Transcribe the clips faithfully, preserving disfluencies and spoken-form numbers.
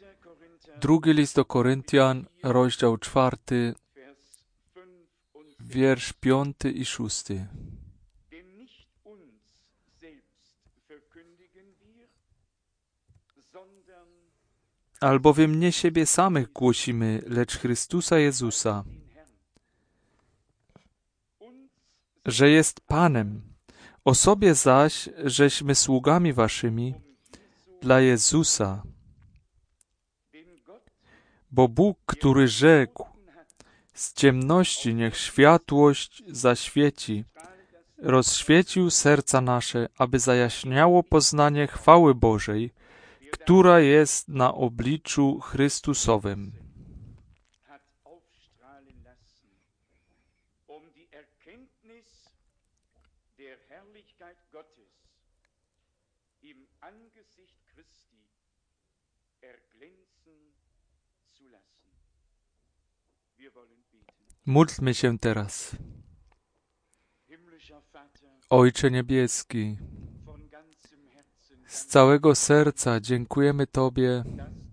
Drugi list do Koryntian, rozdział czwarty, wiersz piąty i szósty. Albowiem nie siebie samych głosimy, lecz Chrystusa Jezusa, że jest Panem. O sobie zaś, żeśmy sługami waszymi dla Jezusa. Bo Bóg, który rzekł, z ciemności niech światłość zaświeci, rozświecił serca nasze, aby zajaśniało poznanie chwały Bożej, która jest na obliczu Chrystusowym. Módlmy się teraz. Ojcze Niebieski, z całego serca dziękujemy Tobie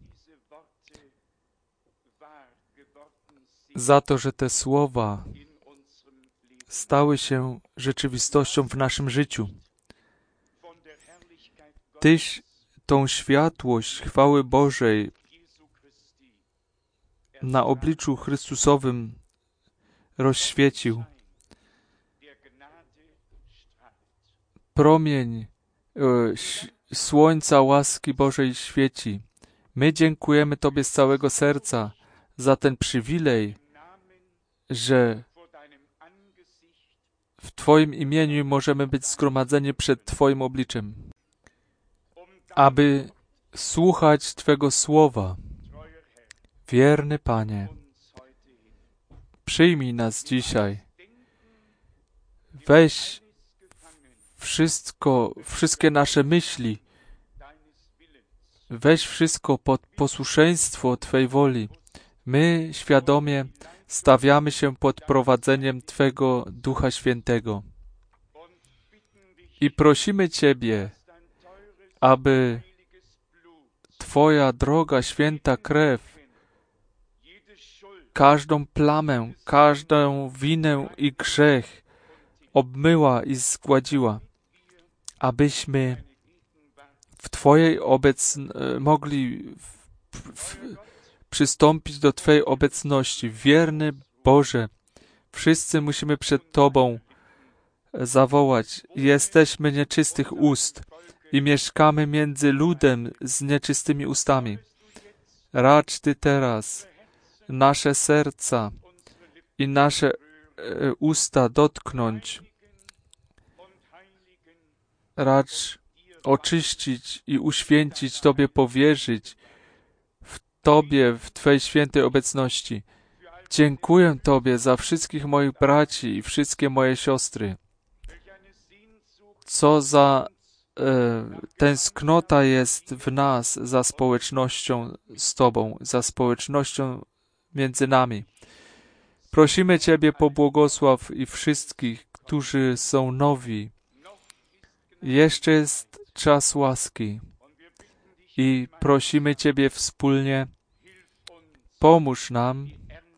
za to, że te słowa stały się rzeczywistością w naszym życiu. Tyś tą światłość chwały Bożej na obliczu Chrystusowym rozświecił. Promień e, słońca łaski Bożej świeci. My dziękujemy Tobie z całego serca za ten przywilej, że w Twoim imieniu możemy być zgromadzeni przed Twoim obliczem, aby słuchać Twego słowa. Wierny Panie, przyjmij nas dzisiaj. Weź wszystko, wszystkie nasze myśli. Weź wszystko pod posłuszeństwo Twej woli. My świadomie stawiamy się pod prowadzeniem Twego Ducha Świętego. I prosimy Ciebie, aby Twoja droga, święta krew każdą plamę, każdą winę i grzech obmyła i zgładziła, abyśmy w Twojej obecności mogli w, w, przystąpić do Twojej obecności. Wierny Boże, wszyscy musimy przed Tobą zawołać. Jesteśmy nieczystych ust i mieszkamy między ludem z nieczystymi ustami. Racz Ty teraz nasze serca i nasze e, usta dotknąć. Racz oczyścić i uświęcić, Tobie powierzyć, w Tobie, w Twojej świętej obecności. Dziękuję Tobie za wszystkich moich braci i wszystkie moje siostry. Co za e, tęsknota jest w nas za społecznością z Tobą, za społecznością między nami. Prosimy Ciebie, pobłogosław i wszystkich, którzy są nowi. Jeszcze jest czas łaski i prosimy Ciebie wspólnie, pomóż nam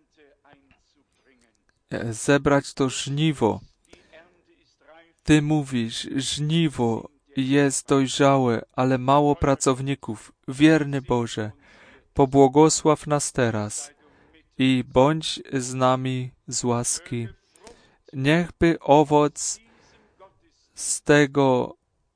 zebrać to żniwo. Ty mówisz, żniwo jest dojrzałe, ale mało pracowników. Wierny Boże, pobłogosław nas teraz i bądź z nami z łaski. Niechby owoc z tego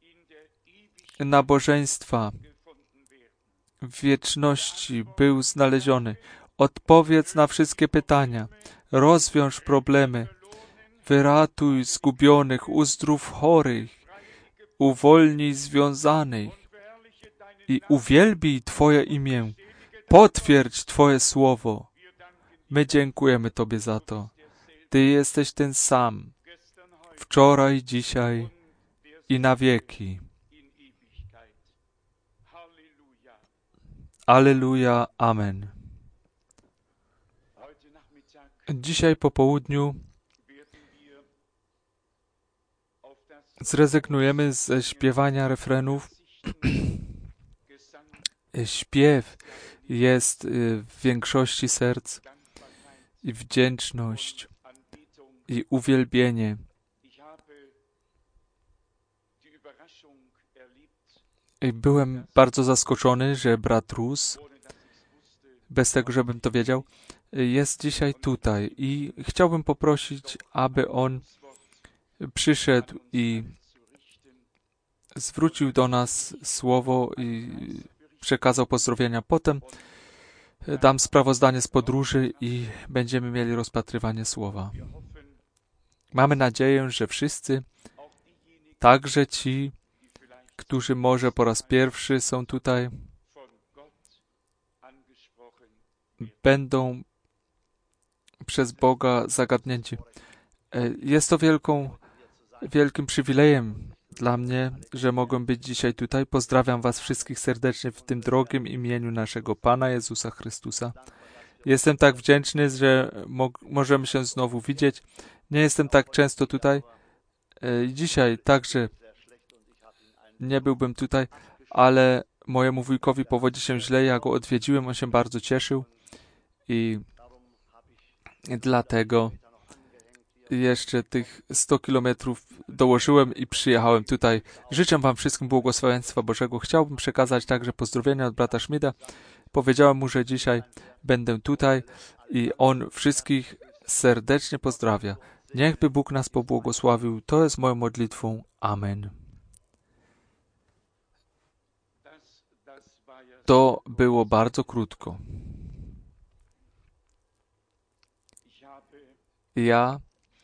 nabożeństwa w wieczności był znaleziony. Odpowiedz na wszystkie pytania, rozwiąż problemy, wyratuj zgubionych, uzdrów chorych, uwolnij związanych i uwielbij Twoje imię. Potwierdź Twoje słowo. My dziękujemy Tobie za to. Ty jesteś ten sam, wczoraj, dzisiaj i na wieki. Alleluja, amen. Dzisiaj po południu zrezygnujemy ze śpiewania refrenów śpiew jest w większości serc i wdzięczność i uwielbienie. I byłem bardzo zaskoczony, że brat Rus, bez tego, żebym to wiedział, jest dzisiaj tutaj i chciałbym poprosić, aby on przyszedł i zwrócił do nas słowo i przekazał pozdrowienia. Potem dam sprawozdanie z podróży i będziemy mieli rozpatrywanie słowa. Mamy nadzieję, że wszyscy, także ci, którzy może po raz pierwszy są tutaj, będą przez Boga zagadnięci. Jest to wielką, wielkim przywilejem dla mnie, że mogę być dzisiaj tutaj. Pozdrawiam was wszystkich serdecznie w tym drogim imieniu naszego Pana Jezusa Chrystusa. Jestem tak wdzięczny, że mo- możemy się znowu widzieć. Nie jestem tak często tutaj. E, dzisiaj także nie byłbym tutaj, ale mojemu wujkowi powodzi się źle. Ja go odwiedziłem, on się bardzo cieszył i dlatego jeszcze tych sto kilometrów dołożyłem i przyjechałem tutaj. Życzę wam wszystkim błogosławieństwa Bożego. Chciałbym przekazać także pozdrowienia od brata Schmida. Powiedziałem mu, że dzisiaj będę tutaj i on wszystkich serdecznie pozdrawia. Niechby Bóg nas pobłogosławił. To jest moją modlitwą. Amen. To było bardzo krótko. Ja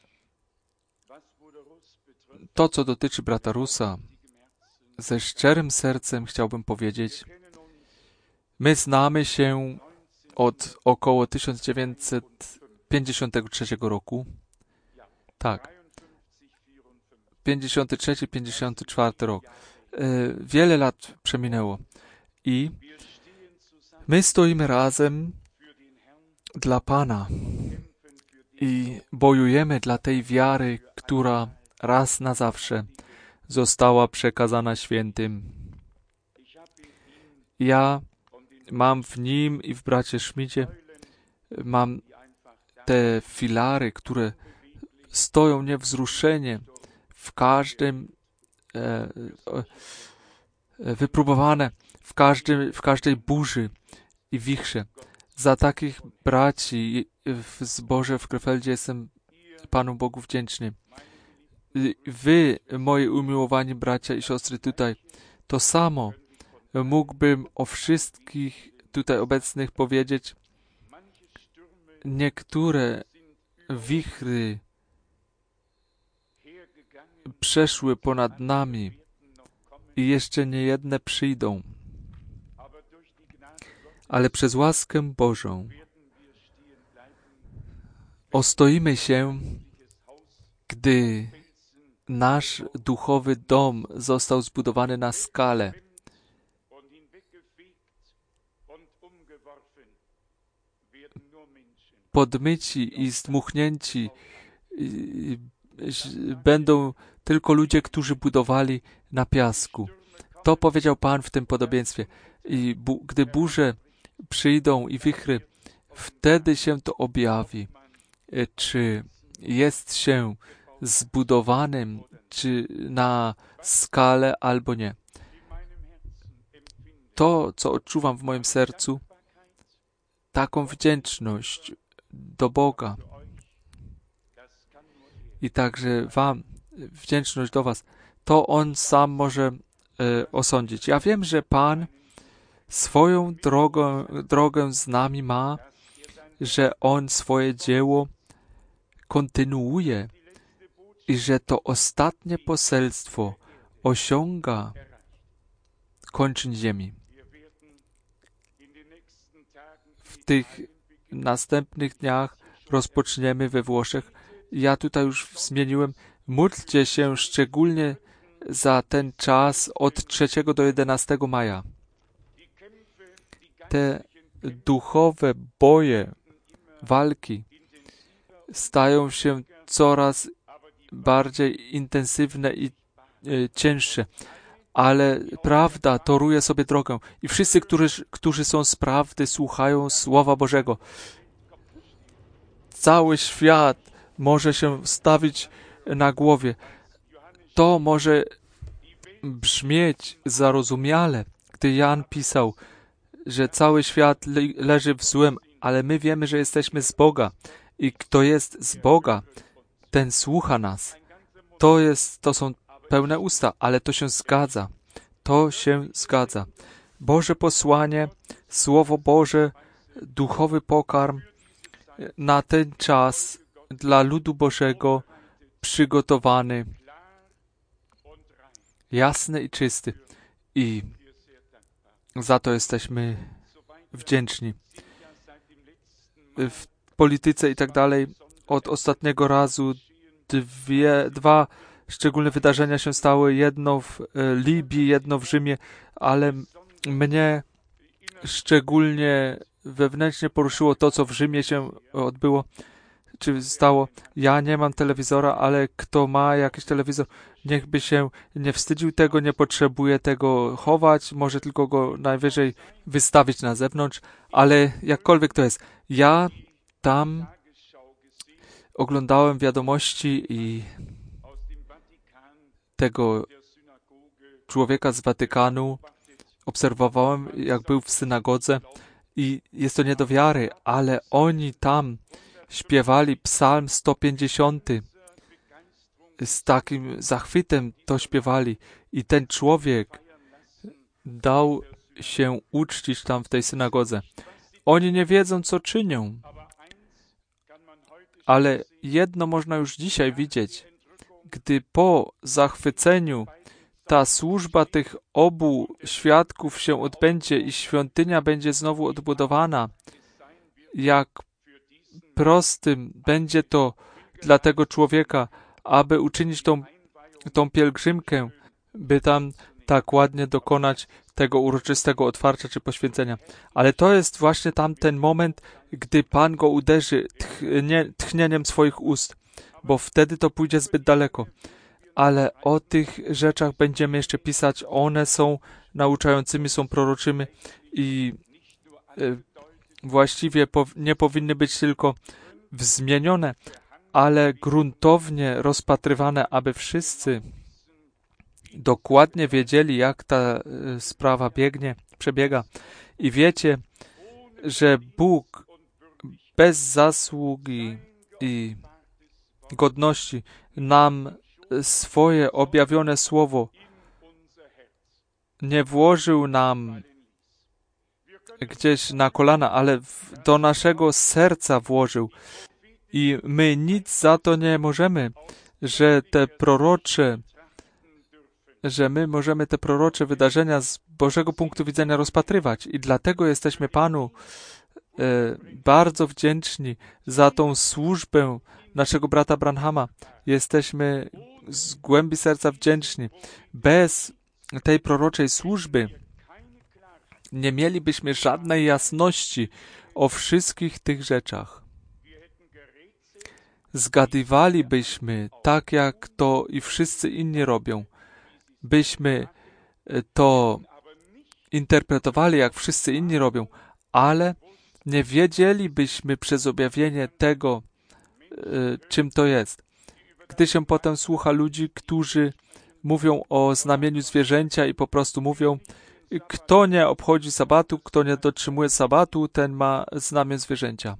To, co dotyczy brata Rusa, ze szczerym sercem chciałbym powiedzieć, my znamy się od około tysiąc dziewięćset pięćdziesiątego trzeciego roku. Tak. pięćdziesiąty trzeci pięćdziesiąty czwarty rok. Wiele lat przeminęło. I my stoimy razem dla Pana i bojujemy dla tej wiary, która raz na zawsze została przekazana świętym. Ja mam w nim i w bracie Schmidzie, mam te filary, które stoją niewzruszenie w każdym, e, e, wypróbowane w, każdym, w każdej burzy i wichrze. Za takich braci w zborze w Krefeldzie jestem Panu Bogu wdzięczny. Wy, moi umiłowani bracia i siostry tutaj, to samo mógłbym o wszystkich tutaj obecnych powiedzieć. Niektóre wichry przeszły ponad nami i jeszcze nie jedne przyjdą. Ale przez łaskę Bożą ostoimy się, gdy nasz duchowy dom został zbudowany na skale. Podmyci i zdmuchnięci będą tylko ludzie, którzy budowali na piasku. To powiedział Pan w tym podobieństwie. I bu- gdy burze przyjdą i wichry, wtedy się to objawi, czy jest się zbudowanym, czy na skale, albo nie. To, co odczuwam w moim sercu, taką wdzięczność do Boga i także wam, wdzięczność do was, to On sam może e, osądzić. Ja wiem, że Pan swoją drogę, drogę z nami ma, że On swoje dzieło kontynuuje i że to ostatnie poselstwo osiąga kończyn ziemi. W tych następnych dniach rozpoczniemy we Włoszech. Ja tutaj już zmieniłem. Módlcie się szczególnie za ten czas od trzeciego do jedenastego maja. Te duchowe boje, walki stają się coraz bardziej intensywne i e, cięższe, ale prawda toruje sobie drogę. I wszyscy, którzy, którzy są z prawdy, słuchają Słowa Bożego. Cały świat może się stawić na głowie. To może brzmieć zarozumiale, gdy Jan pisał, że cały świat le leży w złem, ale my wiemy, że jesteśmy z Boga. I kto jest z Boga, ten słucha nas. To jest, to są pełne usta, ale to się zgadza. To się zgadza. Boże posłanie, Słowo Boże, duchowy pokarm na ten czas dla ludu Bożego przygotowany, jasny i czysty. I za to jesteśmy wdzięczni. W polityce i tak dalej od ostatniego razu dwie, dwa szczególne wydarzenia się stały. Jedno w Libii, jedno w Rzymie, ale mnie szczególnie wewnętrznie poruszyło to, co w Rzymie się odbyło, czy stało. Ja nie mam telewizora, ale kto ma jakiś telewizor, niech by się nie wstydził tego, nie potrzebuje tego chować, może tylko go najwyżej wystawić na zewnątrz, ale jakkolwiek to jest. Ja tam oglądałem wiadomości i tego człowieka z Watykanu obserwowałem, jak był w synagodze i jest to nie do wiary, ale oni tam śpiewali psalm sto pięćdziesiąty. Z takim zachwytem to śpiewali i ten człowiek dał się uczcić tam w tej synagodze. Oni nie wiedzą, co czynią, ale jedno można już dzisiaj widzieć. Gdy po zachwyceniu ta służba tych obu świadków się odbędzie i świątynia będzie znowu odbudowana, jak prostym będzie to dla tego człowieka, aby uczynić tą, tą pielgrzymkę, by tam tak ładnie dokonać tego uroczystego otwarcia czy poświęcenia. Ale to jest właśnie tamten moment, gdy Pan go uderzy tchnie, tchnieniem swoich ust, bo wtedy to pójdzie zbyt daleko. Ale o tych rzeczach będziemy jeszcze pisać. One są nauczającymi, są proroczymi i y, właściwie po, nie powinny być tylko wzmienione, ale gruntownie rozpatrywane, aby wszyscy dokładnie wiedzieli, jak ta y, sprawa biegnie, przebiega. I wiecie, że Bóg bez zasługi i godności nam swoje objawione słowo nie włożył nam gdzieś na kolana, ale w, do naszego serca włożył. I my nic za to nie możemy, że te prorocze, że my możemy te prorocze wydarzenia z Bożego punktu widzenia rozpatrywać. I dlatego jesteśmy Panu e, bardzo wdzięczni za tą służbę naszego brata Branhama. Jesteśmy z głębi serca wdzięczni. Bez tej proroczej służby nie mielibyśmy żadnej jasności o wszystkich tych rzeczach. Zgadywalibyśmy tak, jak to i wszyscy inni robią. Byśmy to interpretowali, jak wszyscy inni robią, ale nie wiedzielibyśmy przez objawienie tego, czym to jest. Gdy się potem słucha ludzi, którzy mówią o znamieniu zwierzęcia i po prostu mówią, kto nie obchodzi sabatu, kto nie dotrzymuje sabatu, ten ma znamię zwierzęcia.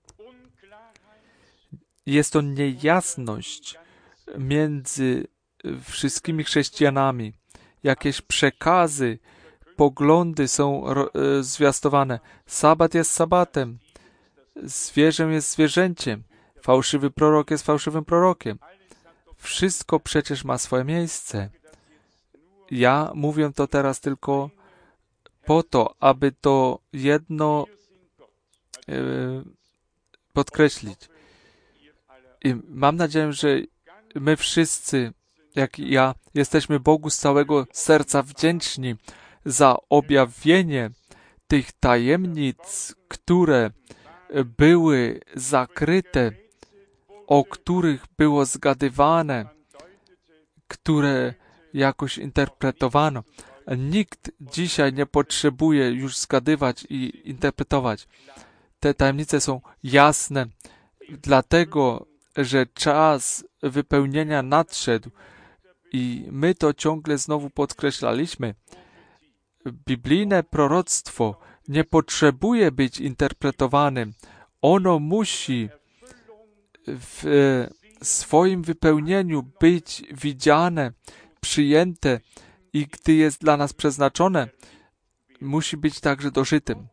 Jest to niejasność między wszystkimi chrześcijanami. Jakieś przekazy, poglądy są zwiastowane. Sabat jest sabatem. Zwierzę jest zwierzęciem. Fałszywy prorok jest fałszywym prorokiem. Wszystko przecież ma swoje miejsce. Ja mówię to teraz tylko po to, aby to jedno yy, podkreślić. I mam nadzieję, że my wszyscy, jak i ja, jesteśmy Bogu z całego serca wdzięczni za objawienie tych tajemnic, które były zakryte, o których było zgadywane, które jakoś interpretowano. Nikt dzisiaj nie potrzebuje już zgadywać i interpretować. Te tajemnice są jasne, dlatego, że czas wypełnienia nadszedł i my to ciągle znowu podkreślaliśmy. Biblijne proroctwo nie potrzebuje być interpretowanym. Ono musi w swoim wypełnieniu być widziane, przyjęte i gdy jest dla nas przeznaczone, musi być także dożytym.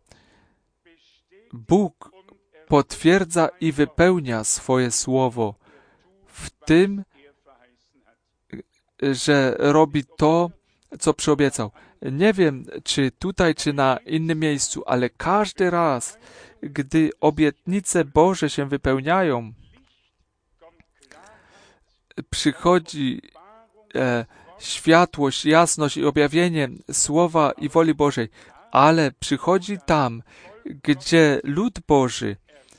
Bóg potwierdza i wypełnia swoje słowo w tym, że robi to, co przyobiecał. Nie wiem, czy tutaj, czy na innym miejscu, ale każdy raz, gdy obietnice Boże się wypełniają, przychodzi e, światłość, jasność i objawienie słowa i woli Bożej, ale przychodzi tam, gdzie lud Boży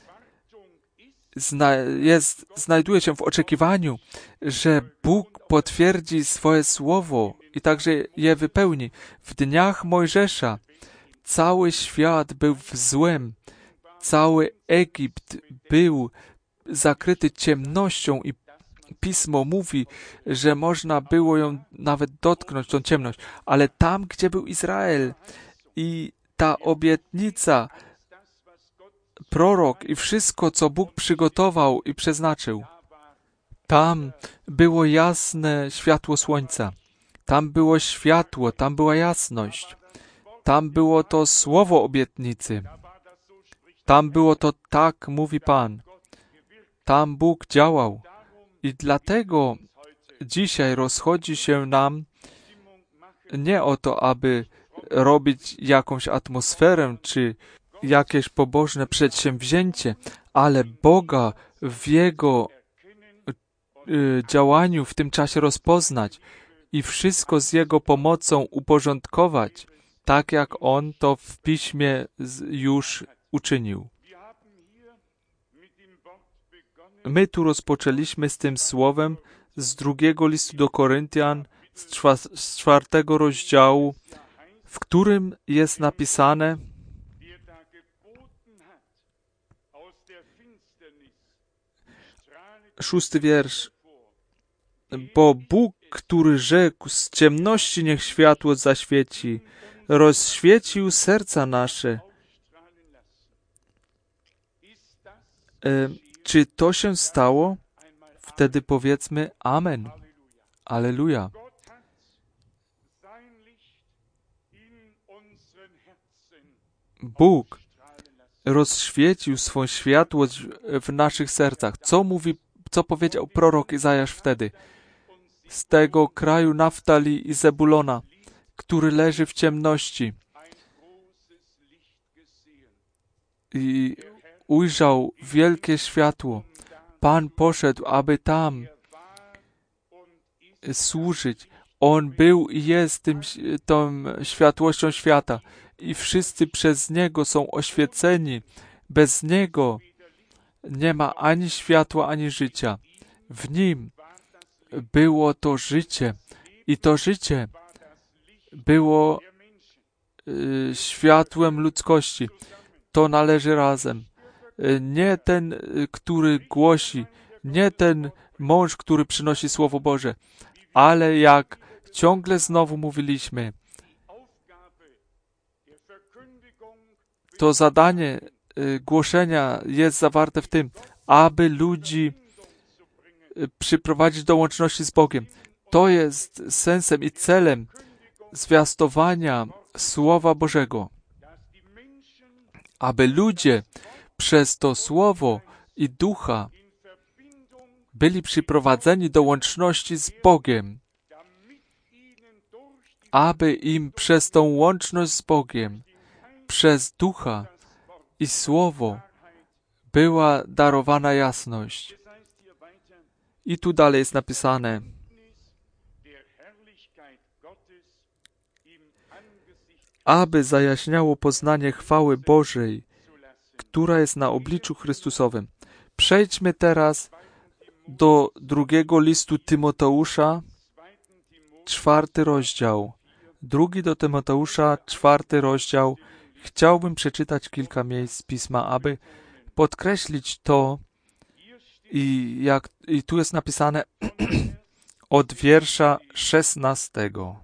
zna, jest, znajduje się w oczekiwaniu, że Bóg potwierdzi swoje słowo i także je wypełni. W dniach Mojżesza cały świat był w złem, cały Egipt był zakryty ciemnością i Pismo mówi, że można było ją nawet dotknąć, tą ciemność, ale tam, gdzie był Izrael i ta obietnica, prorok i wszystko, co Bóg przygotował i przeznaczył, tam było jasne światło słońca. Tam było światło, tam była jasność. Tam było to słowo obietnicy. Tam było to tak, mówi Pan. Tam Bóg działał. I dlatego dzisiaj rozchodzi się nam nie o to, aby robić jakąś atmosferę, czy jakieś pobożne przedsięwzięcie, ale Boga w Jego y, działaniu w tym czasie rozpoznać i wszystko z Jego pomocą uporządkować, tak jak On to w Piśmie już uczynił. My tu rozpoczęliśmy z tym słowem z drugiego listu do Koryntian, z, czwa, z czwartego rozdziału, w którym jest napisane, szósty wiersz, bo Bóg, który rzekł, z ciemności niech światło zaświeci, rozświecił serca nasze. E, czy to się stało? Wtedy powiedzmy amen. Alleluja. Bóg rozświecił swą światłość w naszych sercach. Co mówi, co powiedział prorok Izajasz wtedy? Z tego kraju Naftali i Zebulona, który leży w ciemności i ujrzał wielkie światło. Pan poszedł, aby tam służyć. On był i jest tym, tą światłością świata. I wszyscy przez Niego są oświeceni. Bez Niego nie ma ani światła, ani życia. W Nim było to życie. I to życie było y, światłem ludzkości. To należy razem. Y, nie ten, y, który głosi, nie ten mąż, który przynosi Słowo Boże, ale jak ciągle znowu mówiliśmy, to zadanie y, głoszenia jest zawarte w tym, aby ludzi y, przyprowadzić do łączności z Bogiem. To jest sensem i celem zwiastowania Słowa Bożego. Aby ludzie przez to Słowo i Ducha byli przyprowadzeni do łączności z Bogiem. Aby im przez tą łączność z Bogiem, przez Ducha i Słowo była darowana jasność. I tu dalej jest napisane, aby zajaśniało poznanie chwały Bożej, która jest na obliczu Chrystusowym. Przejdźmy teraz do drugiego listu Tymoteusza, czwarty rozdział. Drugi do Tymoteusza, czwarty rozdział. Chciałbym przeczytać kilka miejsc z Pisma, aby podkreślić to, i, jak, i tu jest napisane od wiersza szesnastego.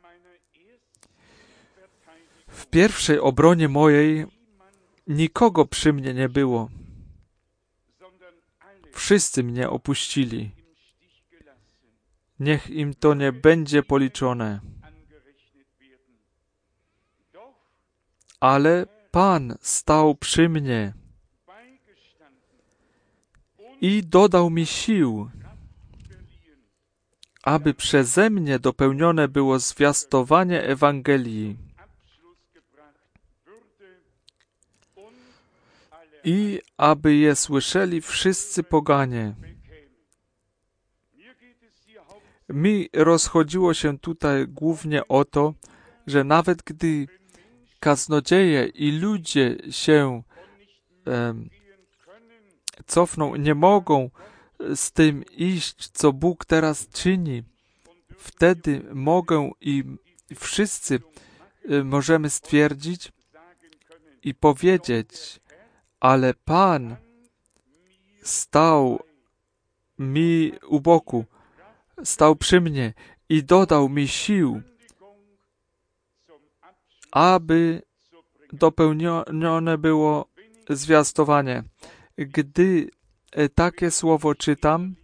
W pierwszej obronie mojej nikogo przy mnie nie było. Wszyscy mnie opuścili. Niech im to nie będzie policzone. Ale Pan stał przy mnie i dodał mi sił, aby przeze mnie dopełnione było zwiastowanie Ewangelii i aby je słyszeli wszyscy poganie. Mi rozchodziło się tutaj głównie o to, że nawet gdy kaznodzieje i ludzie się um, cofną, nie mogą z tym iść, co Bóg teraz czyni, wtedy mogę i wszyscy możemy stwierdzić i powiedzieć, ale Pan stał mi u boku, stał przy mnie i dodał mi sił, aby dopełnione było zwiastowanie. Gdy takie słowo czytam,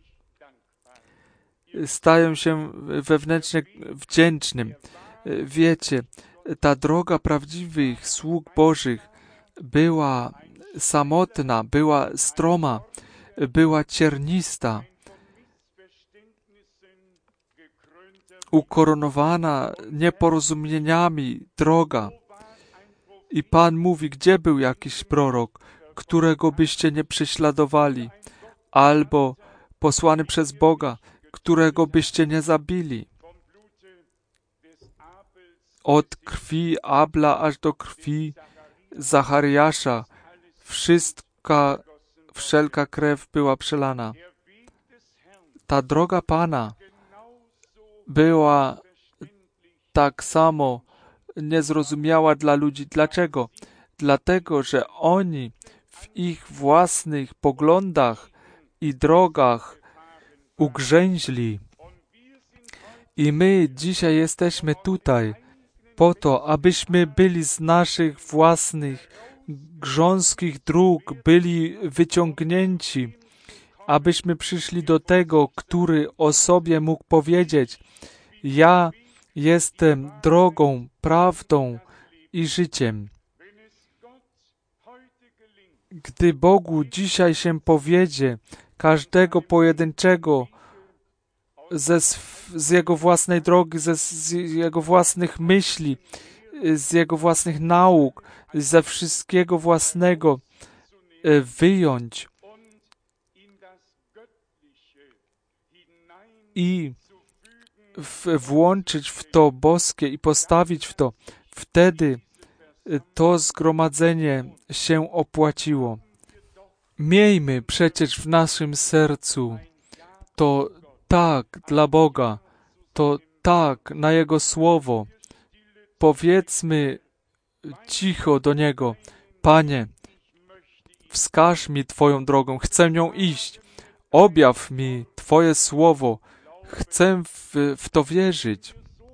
staję się wewnętrznie wdzięcznym. Wiecie, ta droga prawdziwych sług Bożych była samotna, była stroma, była ciernista, ukoronowana nieporozumieniami droga. I Pan mówi, gdzie był jakiś prorok, którego byście nie prześladowali, albo posłany przez Boga, którego byście nie zabili. Od krwi Abla aż do krwi Zachariasza wszystka, wszelka krew była przelana. Ta droga Pana była tak samo niezrozumiała dla ludzi. Dlaczego? Dlatego, że oni w ich własnych poglądach i drogach ugrzęźli. I my dzisiaj jesteśmy tutaj po to, abyśmy byli z naszych własnych grząskich dróg, byli wyciągnięci, abyśmy przyszli do tego, który o sobie mógł powiedzieć: ja jestem drogą, prawdą i życiem. Gdy Bogu dzisiaj się powiedzie każdego pojedynczego ze, z Jego własnej drogi, ze, z Jego własnych myśli, z Jego własnych nauk, ze wszystkiego własnego wyjąć i w, włączyć w to boskie i postawić w to, wtedy to zgromadzenie się opłaciło. Miejmy przecież w naszym sercu to tak dla Boga, to tak na Jego Słowo. Powiedzmy cicho do Niego: Panie, wskaż mi Twoją drogą, chcę nią iść. Objaw mi Twoje Słowo, chcę w, w to wierzyć.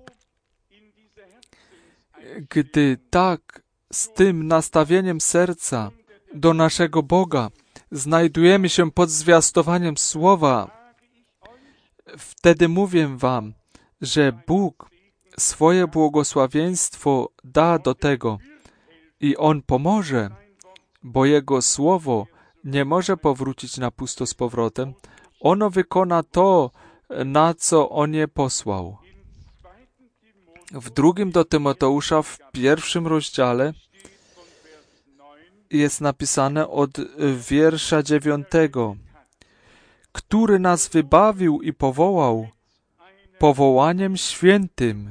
Gdy tak z tym nastawieniem serca do naszego Boga znajdujemy się pod zwiastowaniem Słowa, wtedy mówię wam, że Bóg swoje błogosławieństwo da do tego i On pomoże, bo Jego Słowo nie może powrócić na pusto z powrotem. Ono wykona to, na co On je posłał. W drugim do Tymoteusza, w pierwszym rozdziale jest napisane od wiersza dziewiątego, który nas wybawił i powołał powołaniem świętym,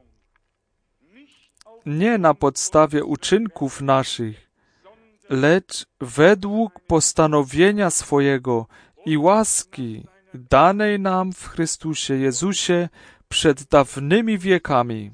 nie na podstawie uczynków naszych, lecz według postanowienia swojego i łaski danej nam w Chrystusie Jezusie przed dawnymi wiekami.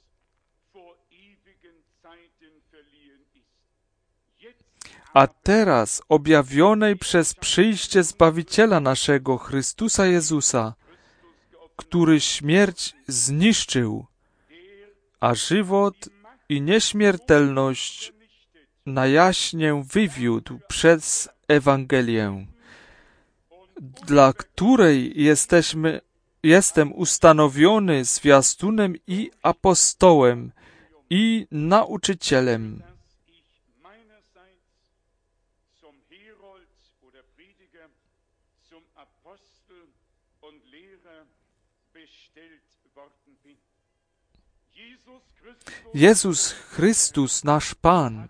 A teraz objawionej przez przyjście Zbawiciela naszego, Chrystusa Jezusa, który śmierć zniszczył, a żywot i nieśmiertelność na jaśnię wywiódł przez Ewangelię, dla której jesteśmy, jestem ustanowiony zwiastunem i apostołem i nauczycielem. Jezus Chrystus, nasz Pan,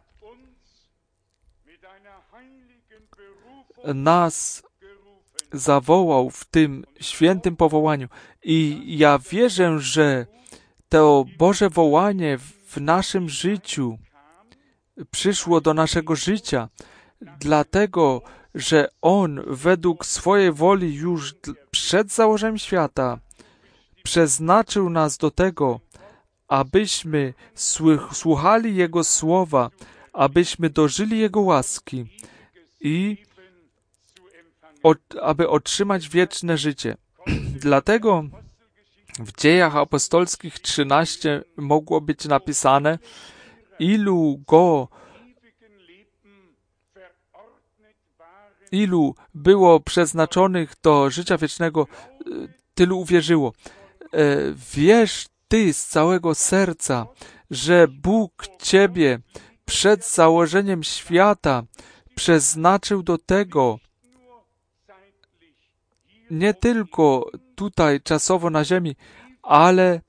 nas zawołał w tym świętym powołaniu. I ja wierzę, że to Boże wołanie w naszym życiu przyszło do naszego życia, dlatego, że On według swojej woli już przed założeniem świata przeznaczył nas do tego, abyśmy słuchali Jego słowa, abyśmy dożyli Jego łaski i o, aby otrzymać wieczne życie. Dlatego w Dziejach Apostolskich trzynaście mogło być napisane, ilu go, ilu było przeznaczonych do życia wiecznego, tylu uwierzyło. Wierz Ty z całego serca, że Bóg Ciebie przed założeniem świata przeznaczył do tego, nie tylko tutaj czasowo na ziemi, ale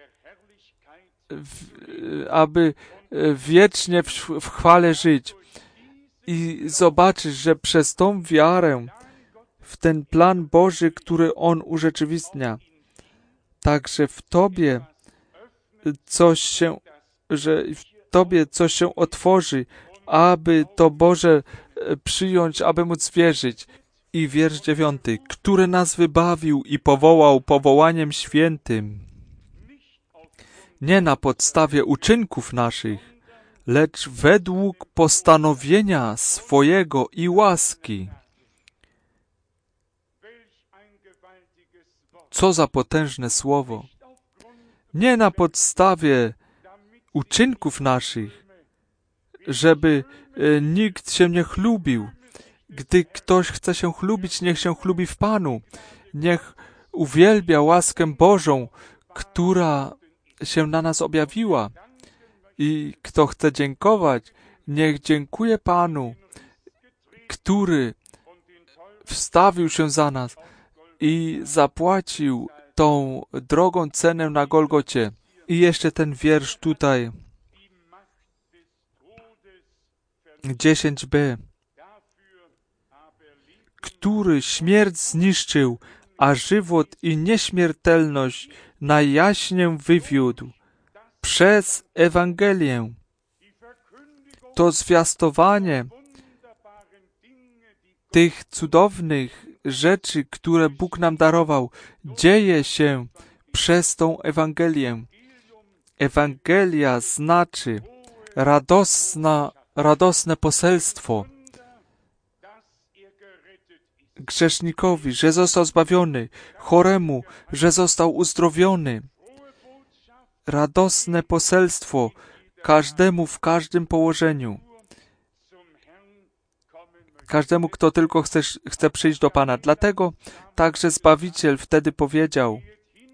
w, aby wiecznie w, w chwale żyć. I zobaczysz, że przez tą wiarę w ten plan Boży, który On urzeczywistnia, także w Tobie coś się, że w Tobie coś się otworzy, aby to Boże przyjąć, aby móc wierzyć. I wiersz dziewiąty, który nas wybawił i powołał powołaniem świętym, nie na podstawie uczynków naszych, lecz według postanowienia swojego i łaski. Co za potężne słowo! Nie na podstawie uczynków naszych, żeby e, nikt się nie chlubił. Gdy ktoś chce się chlubić, niech się chlubi w Panu. Niech uwielbia łaskę Bożą, która się na nas objawiła. I kto chce dziękować, niech dziękuje Panu, który wstawił się za nas i zapłacił tą drogą cenę na Golgocie. I jeszcze ten wiersz tutaj, dziesięć b, który śmierć zniszczył, a żywot i nieśmiertelność na jaśnię wywiódł przez Ewangelię. To zwiastowanie tych cudownych rzeczy, które Bóg nam darował, dzieje się przez tą Ewangelię. Ewangelia znaczy radosna, radosne poselstwo grzesznikowi, że został zbawiony, choremu, że został uzdrowiony. Radosne poselstwo każdemu w każdym położeniu. Każdemu, kto tylko chce, chce przyjść do Pana. Dlatego także Zbawiciel wtedy powiedział: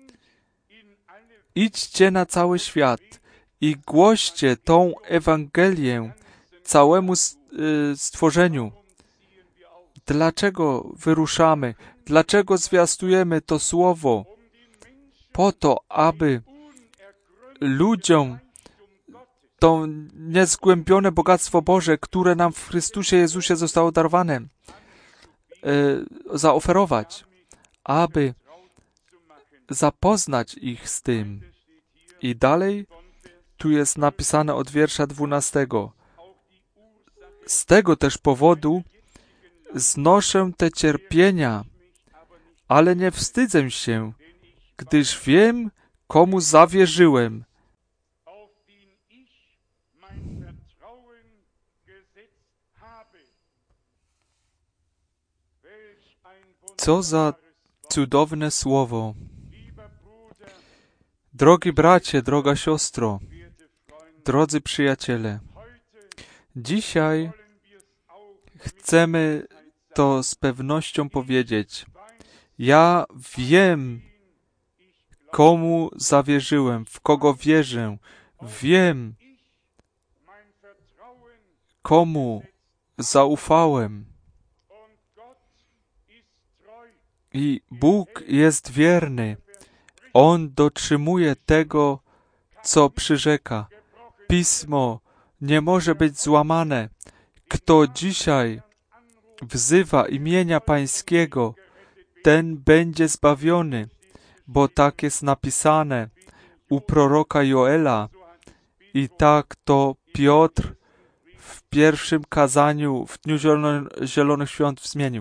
idźcie na cały świat i głoście tą Ewangelię całemu stworzeniu. Dlaczego wyruszamy? Dlaczego zwiastujemy to słowo? Po to, aby ludziom to niezgłębione bogactwo Boże, które nam w Chrystusie Jezusie zostało darowane, e, zaoferować, aby zapoznać ich z tym. I dalej tu jest napisane od wiersza dwunastego. Z tego też powodu znoszę te cierpienia, ale nie wstydzę się, gdyż wiem, komu zawierzyłem. Co za cudowne słowo. Drogi bracie, droga siostro, drodzy przyjaciele, dzisiaj chcemy to z pewnością powiedzieć. Ja wiem, komu zawierzyłem, w kogo wierzę. Wiem, komu zaufałem. I Bóg jest wierny. On dotrzymuje tego, co przyrzeka. Pismo nie może być złamane. Kto dzisiaj wzywa imienia Pańskiego, ten będzie zbawiony, bo tak jest napisane u proroka Joela. I tak to Piotr w pierwszym kazaniu w Dniu Zielonych Świąt wzmienił.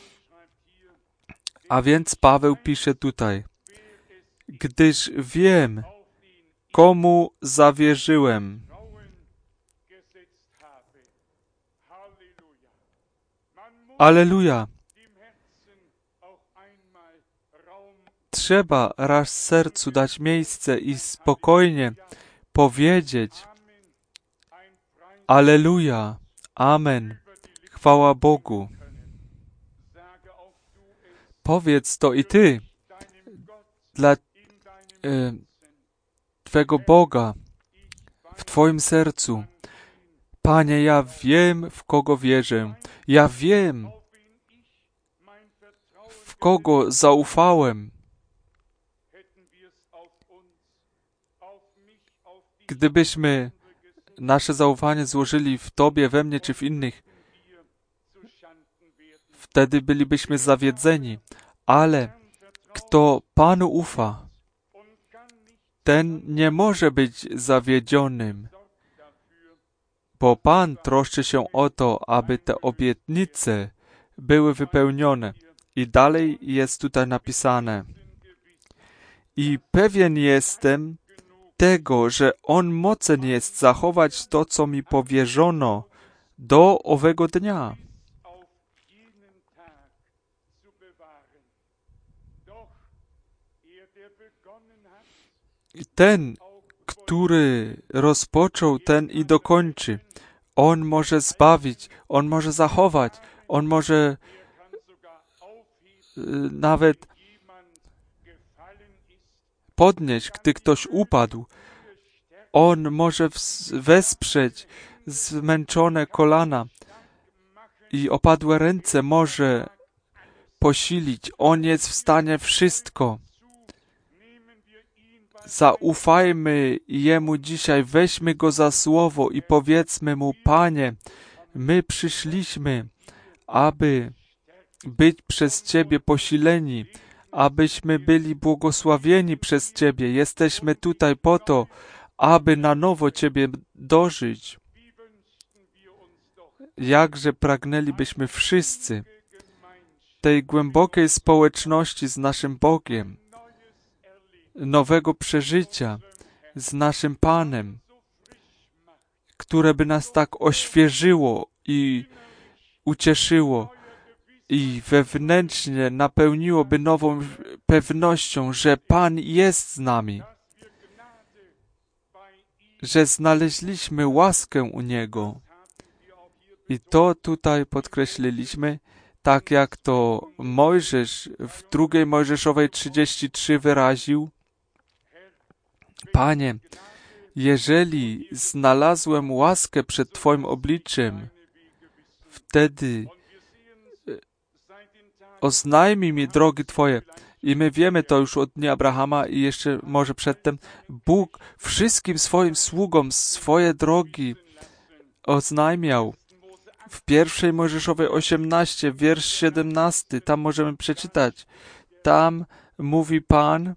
A więc Paweł pisze tutaj, gdyż wiem, komu zawierzyłem. Alleluja! Trzeba raz sercu dać miejsce i spokojnie powiedzieć Alleluja, Amen, chwała Bogu. Powiedz to i Ty dla e, Twego Boga w Twoim sercu. Panie, ja wiem, w kogo wierzę. Ja wiem, w kogo zaufałem. Gdybyśmy nasze zaufanie złożyli w Tobie, we mnie czy w innych, wtedy bylibyśmy zawiedzeni. Ale kto Panu ufa, ten nie może być zawiedzionym, bo Pan troszczy się o to, aby te obietnice były wypełnione. I dalej jest tutaj napisane. I pewien jestem tego, że On mocen jest zachować to, co mi powierzono do owego dnia. I ten, który rozpoczął, ten i dokończy. On może zbawić, On może zachować, On może y, nawet podnieść, gdy ktoś upadł. On może wesprzeć zmęczone kolana i opadłe ręce może posilić. On jest w stanie wszystko. Zaufajmy Jemu dzisiaj, weźmy Go za słowo i powiedzmy Mu, Panie, my przyszliśmy, aby być przez Ciebie posileni, abyśmy byli błogosławieni przez Ciebie. Jesteśmy tutaj po to, aby na nowo Ciebie dożyć. Jakże pragnęlibyśmy wszyscy tej głębokiej społeczności z naszym Bogiem, nowego przeżycia z naszym Panem, które by nas tak oświeżyło i ucieszyło i wewnętrznie napełniłoby nową pewnością, że Pan jest z nami, że znaleźliśmy łaskę u Niego. I to tutaj podkreśliliśmy, tak jak to Mojżesz w drugiej Mojżeszowej trzydzieści trzy wyraził. Panie, jeżeli znalazłem łaskę przed Twoim obliczem, wtedy oznajmij mi drogi Twoje. I my wiemy to już od dnia Abrahama i jeszcze może przedtem. Bóg wszystkim swoim sługom swoje drogi oznajmiał. W pierwszej Mojżeszowej osiemnaście, wiersz siedemnasty, tam możemy przeczytać. Tam mówi Pan,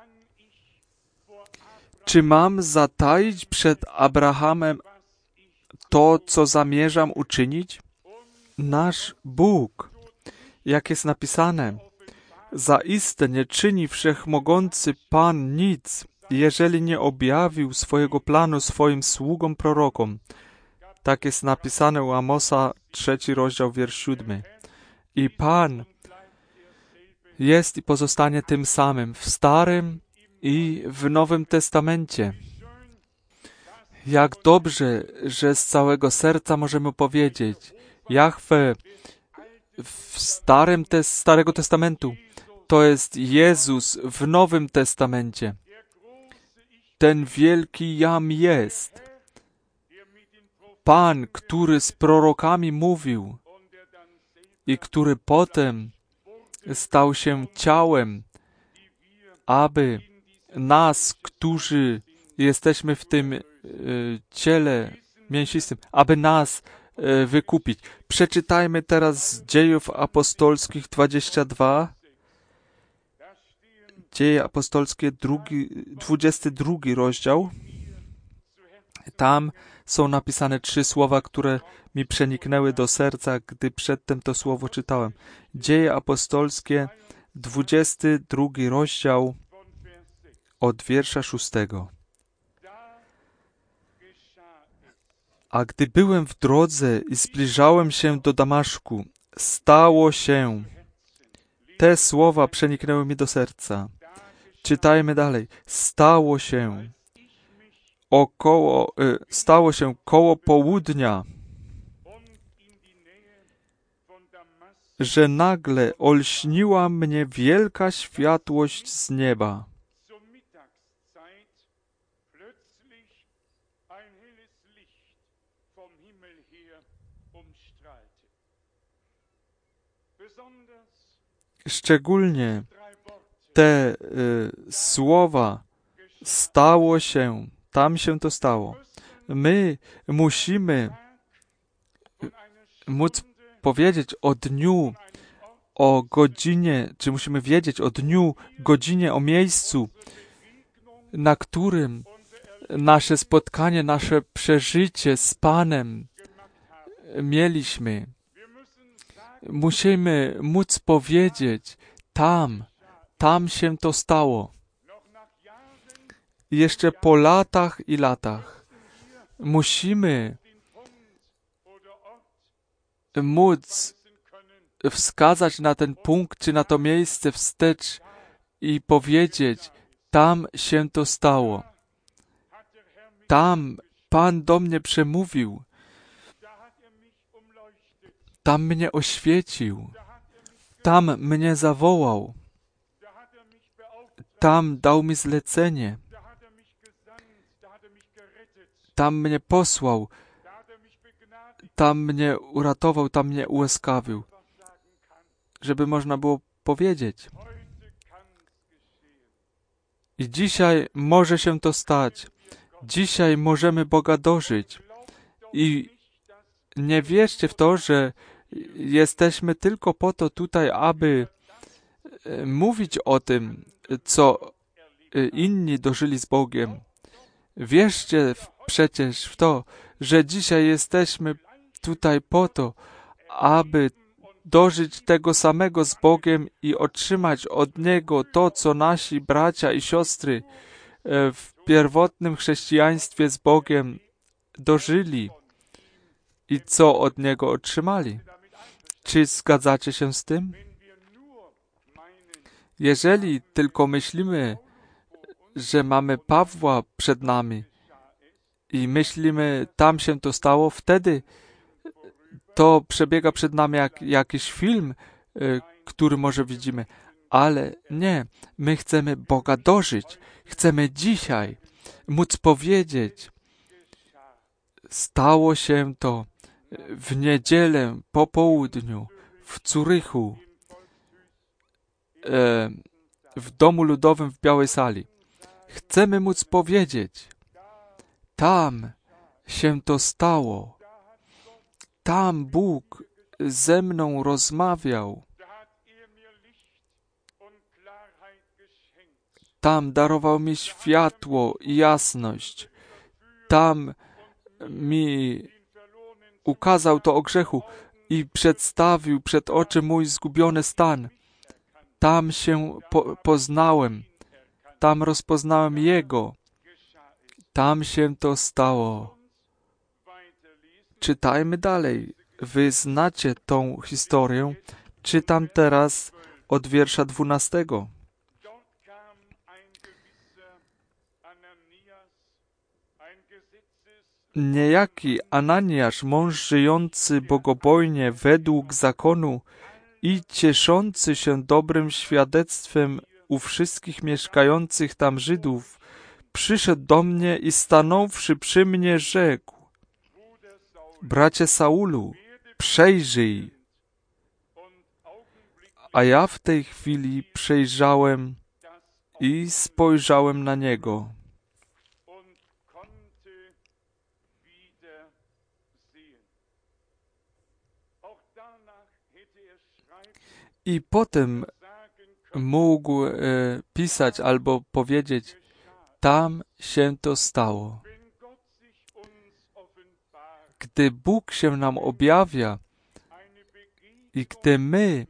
czy mam zataić przed Abrahamem to, co zamierzam uczynić? Nasz Bóg, jak jest napisane, Zaiste nie czyni wszechmogący Pan nic, jeżeli nie objawił swojego planu swoim sługom prorokom. Tak jest napisane u Amosa, trzeci rozdział, wiersz siódmy. I Pan jest i pozostanie tym samym w Starym i w Nowym Testamencie. Jak dobrze, że z całego serca możemy powiedzieć, Jahwe w Starym te, Starego Testamentu to jest Jezus w Nowym Testamencie. Ten wielki Jam jest. Pan, który z prorokami mówił i który potem stał się ciałem, aby nas, którzy jesteśmy w tym y, ciele mięsistym, aby nas y, wykupić. Przeczytajmy teraz z Dziejów Apostolskich dwadzieścia dwa. Dzieje Apostolskie, drugi, dwudziesty drugi rozdział. Tam są napisane trzy słowa, które mi przeniknęły do serca, gdy przedtem to słowo czytałem. Dzieje Apostolskie, dwudziesty drugi rozdział, od wiersza szóstego. A gdy byłem w drodze i zbliżałem się do Damaszku, stało się. Te słowa przeniknęły mi do serca. Czytajmy dalej. Stało się około, y, stało się koło południa, że nagle olśniła mnie wielka światłość z nieba. Szczególnie te y, słowa stało się, tam się to stało. My musimy móc powiedzieć o dniu, o godzinie, czy musimy wiedzieć o dniu, godzinie, o miejscu, na którym nasze spotkanie, nasze przeżycie z Panem mieliśmy. Musimy móc powiedzieć, tam, tam się to stało. Jeszcze po latach i latach musimy móc wskazać na ten punkt, czy na to miejsce wstecz i powiedzieć, tam się to stało. Tam Pan do mnie przemówił. Tam mnie oświecił. Tam mnie zawołał. Tam dał mi zlecenie. Tam mnie posłał. Tam mnie uratował, tam mnie ułaskawił. Żeby można było powiedzieć. I dzisiaj może się to stać. Dzisiaj możemy Boga dożyć. I nie wierzcie w to, że jesteśmy tylko po to tutaj, aby mówić o tym, co inni dożyli z Bogiem. Wierzcie przecież w to, że dzisiaj jesteśmy tutaj po to, aby dożyć tego samego z Bogiem i otrzymać od Niego to, co nasi bracia i siostry w pierwotnym chrześcijaństwie z Bogiem dożyli i co od Niego otrzymali. Czy zgadzacie się z tym? Jeżeli tylko myślimy, że mamy Pawła przed nami i myślimy, tam się to stało, wtedy to przebiega przed nami jak jakiś film, y, który może widzimy. Ale nie, my chcemy Boga dożyć. Chcemy dzisiaj móc powiedzieć, stało się to w niedzielę po południu w Zurychu, e, w Domu Ludowym w Białej Sali. Chcemy móc powiedzieć, tam się to stało. Tam Bóg ze mną rozmawiał. Tam darował mi światło i jasność. Tam mi ukazał to o grzechu i przedstawił przed oczy mój zgubiony stan. tam się po, poznałem, tam rozpoznałem Jego, tam się to stało. Czytajmy dalej. Wy znacie tą historię. Czytam teraz od wiersza dwunastego. Niejaki Ananiasz, mąż żyjący bogobojnie według zakonu i cieszący się dobrym świadectwem u wszystkich mieszkających tam Żydów, przyszedł do mnie i stanąwszy przy mnie rzekł: bracie Saulu, przejrzyj. A ja w tej chwili przejrzałem i spojrzałem na niego. I potem mógł e, pisać albo powiedzieć: tam się to stało. Gdy Bóg się nam objawia i gdy my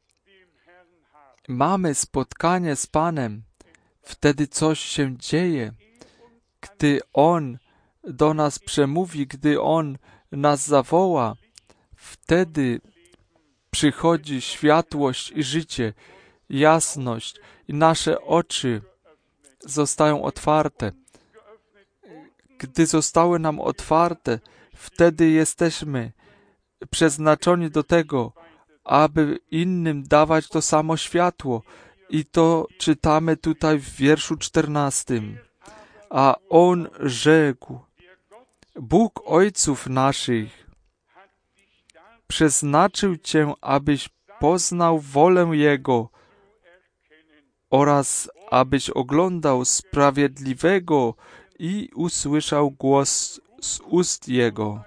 mamy spotkanie z Panem, wtedy coś się dzieje. Gdy On do nas przemówi, gdy On nas zawoła, wtedy przychodzi światłość i życie, jasność i nasze oczy zostają otwarte. Gdy zostały nam otwarte, wtedy jesteśmy przeznaczeni do tego, aby innym dawać to samo światło. I to czytamy tutaj w wierszu czternastym. A on rzekł: Bóg ojców naszych przeznaczył Cię, abyś poznał wolę Jego oraz abyś oglądał Sprawiedliwego i usłyszał głos z ust Jego.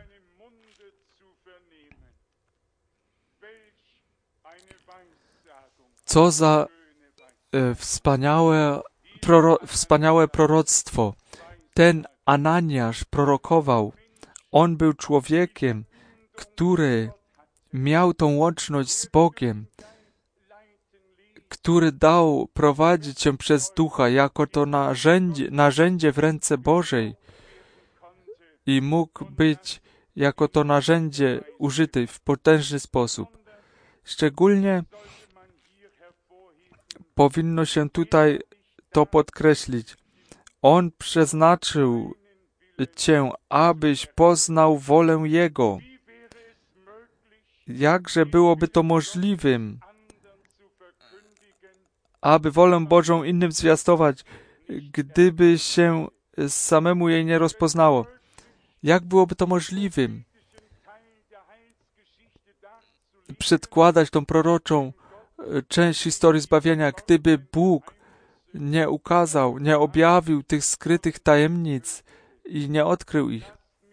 Co za e, wspaniałe, proro, wspaniałe proroctwo. Ten Ananiasz prorokował. On był człowiekiem, który miał tą łączność z Bogiem, który dał prowadzić się przez Ducha jako to narzędzie, narzędzie w ręce Bożej i mógł być jako to narzędzie użyty w potężny sposób. Szczególnie powinno się tutaj to podkreślić. On przeznaczył Cię, abyś poznał wolę Jego. Jakże byłoby to możliwym, aby wolę Bożą innym zwiastować, gdyby się samemu jej nie rozpoznało? Jak byłoby to możliwym? Przedkładać tą proroczą część historii zbawienia, gdyby Bóg nie ukazał, nie objawił tych skrytych tajemnic i nie odkrył ich.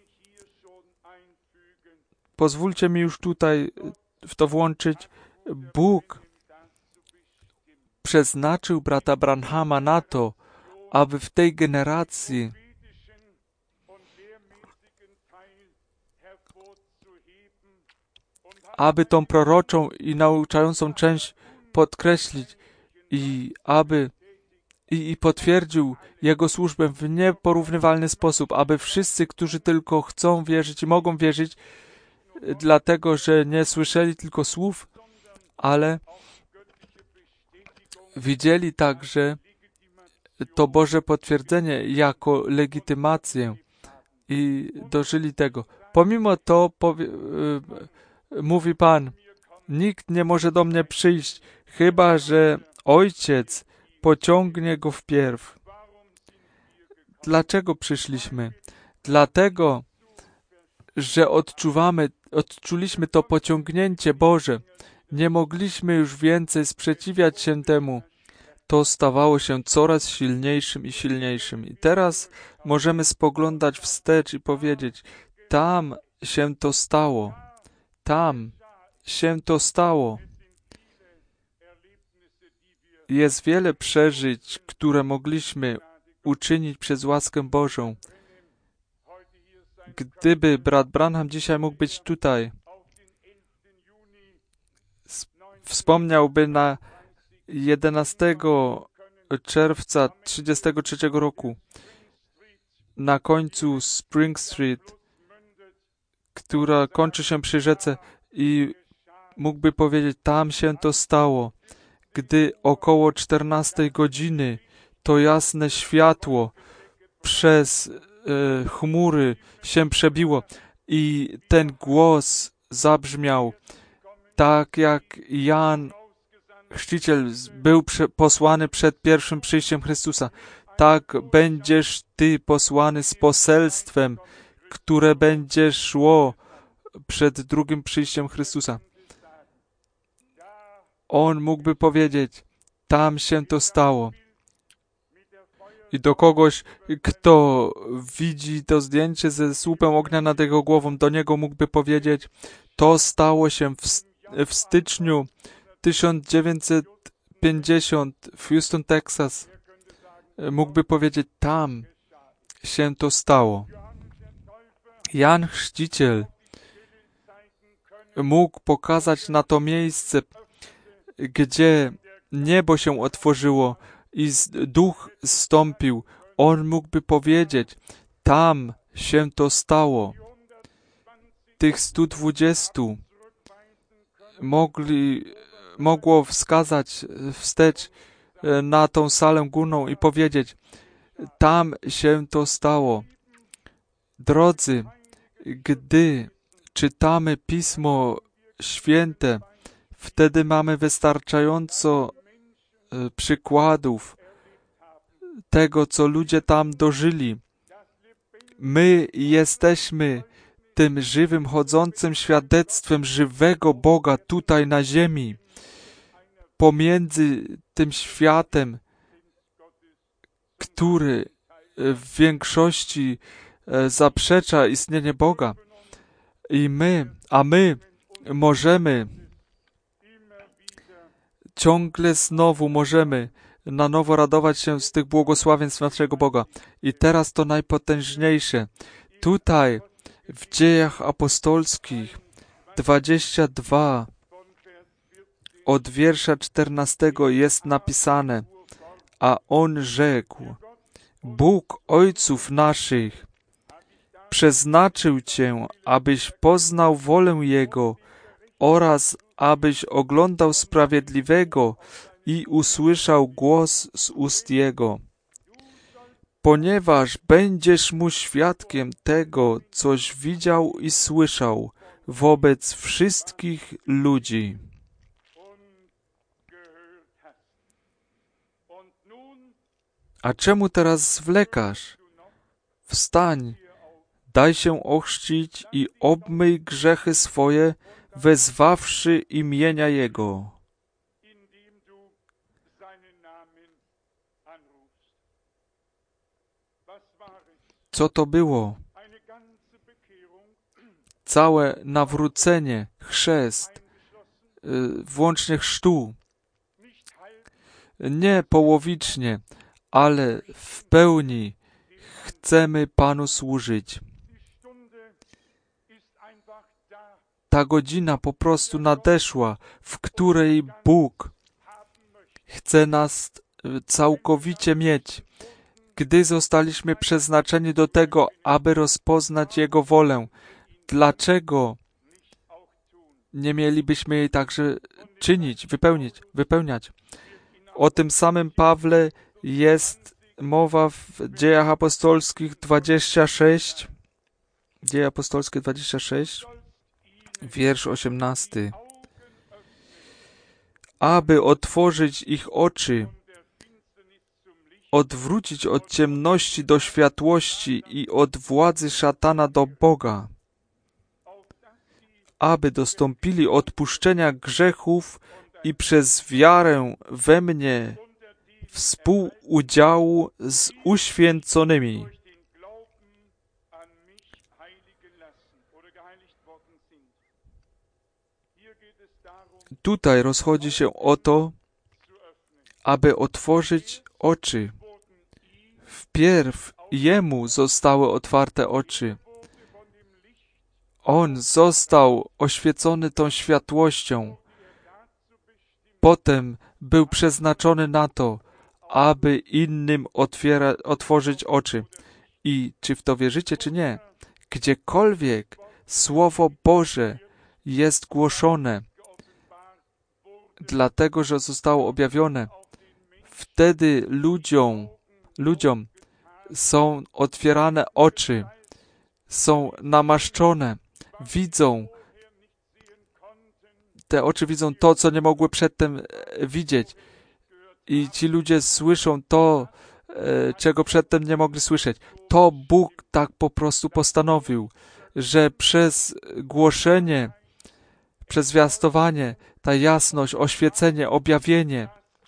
Pozwólcie mi już tutaj w to włączyć. Bóg przeznaczył brata Branhama na to, aby w tej generacji aby tą proroczą i nauczającą część podkreślić i aby i, i potwierdził Jego służbę w nieporównywalny sposób, aby wszyscy, którzy tylko chcą wierzyć i mogą wierzyć, dlatego, że nie słyszeli tylko słów, ale widzieli także to Boże potwierdzenie jako legitymację i dożyli tego. Pomimo to powie, yy, mówi Pan: nikt nie może do mnie przyjść, chyba że Ojciec pociągnie go wpierw. Dlaczego przyszliśmy? Dlatego, że odczuwamy, odczuliśmy to pociągnięcie Boże. Nie mogliśmy już więcej sprzeciwiać się temu. To stawało się coraz silniejszym i silniejszym. I teraz możemy spoglądać wstecz i powiedzieć: tam się to stało. Tam się to stało. Jest wiele przeżyć, które mogliśmy uczynić przez łaskę Bożą. Gdyby brat Branham dzisiaj mógł być tutaj, wspomniałby na jedenastego czerwca trzydziestego trzeciego roku na końcu Spring Street, która kończy się przy rzece, i mógłby powiedzieć, tam się to stało, gdy około czternastej godziny to jasne światło przez e, chmury się przebiło i ten głos zabrzmiał, tak jak Jan Chrzciciel był prze, posłany przed pierwszym przyjściem Chrystusa. Tak będziesz Ty posłany z poselstwem, które będzie szło przed drugim przyjściem Chrystusa. On mógłby powiedzieć, tam się to stało. I do kogoś, kto widzi to zdjęcie ze słupem ognia nad jego głową, do niego mógłby powiedzieć, to stało się w, w styczniu tysiąc dziewięćset pięćdziesiątego w Houston, Texas. Mógłby powiedzieć, tam się to stało. Jan Chrzciciel mógł pokazać na to miejsce, gdzie niebo się otworzyło i duch zstąpił. On mógłby powiedzieć, tam się to stało. Tych stu dwudziestu mogli, mogło wskazać wstecz na tą salę górną i powiedzieć, tam się to stało. Drodzy, gdy czytamy Pismo Święte, wtedy mamy wystarczająco przykładów tego, co ludzie tam dożyli. My jesteśmy tym żywym, chodzącym świadectwem żywego Boga tutaj na ziemi. Pomiędzy tym światem, który w większości zaprzecza istnienie Boga. I my, a my możemy ciągle znowu możemy na nowo radować się z tych błogosławieństw naszego Boga. I teraz to najpotężniejsze. Tutaj w Dziejach Apostolskich dwadzieścia dwa od wiersza czternastego jest napisane, a on rzekł, Bóg ojców naszych przeznaczył Cię, abyś poznał wolę Jego oraz abyś oglądał Sprawiedliwego i usłyszał głos z ust Jego. Ponieważ będziesz Mu świadkiem tego, coś widział i słyszał wobec wszystkich ludzi. A czemu teraz zwlekasz? Wstań, daj się ochrzcić i obmyj grzechy swoje, wezwawszy imienia Jego. Co to było? Całe nawrócenie, chrzest, włącznie chrztu. Nie połowicznie, ale w pełni chcemy Panu służyć. Ta godzina po prostu nadeszła, w której Bóg chce nas całkowicie mieć, gdy zostaliśmy przeznaczeni do tego, aby rozpoznać Jego wolę. Dlaczego nie mielibyśmy jej także czynić, wypełnić, wypełniać? O tym samym Pawle jest mowa w Dziejach Apostolskich dwadzieścia sześć, Dzieje Apostolskie dwadzieścia sześć, wiersz osiemnasty. Aby otworzyć ich oczy, odwrócić od ciemności do światłości i od władzy szatana do Boga, aby dostąpili odpuszczenia grzechów i przez wiarę we mnie współudziału z uświęconymi. Tutaj rozchodzi się o to, aby otworzyć oczy. Wpierw Jemu zostały otwarte oczy. On został oświecony tą światłością, potem był przeznaczony na to, aby innym otwiera, otworzyć oczy. I czy w to wierzycie, czy nie? Gdziekolwiek Słowo Boże jest głoszone, dlatego, że zostało objawione, wtedy ludziom, ludziom są otwierane oczy, są namaszczone, widzą, te oczy widzą to, co nie mogły przedtem widzieć. I ci ludzie słyszą to, czego przedtem nie mogli słyszeć. To Bóg tak po prostu postanowił, że przez głoszenie, przez zwiastowanie, ta jasność, oświecenie, objawienie,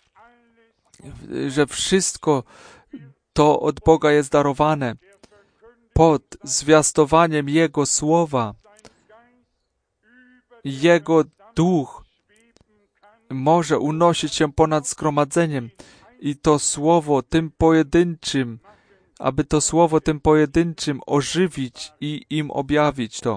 że wszystko to od Boga jest darowane pod zwiastowaniem Jego Słowa. Jego Duch może unosić się ponad zgromadzeniem i to Słowo tym pojedynczym, aby to Słowo tym pojedynczym ożywić i im objawić to.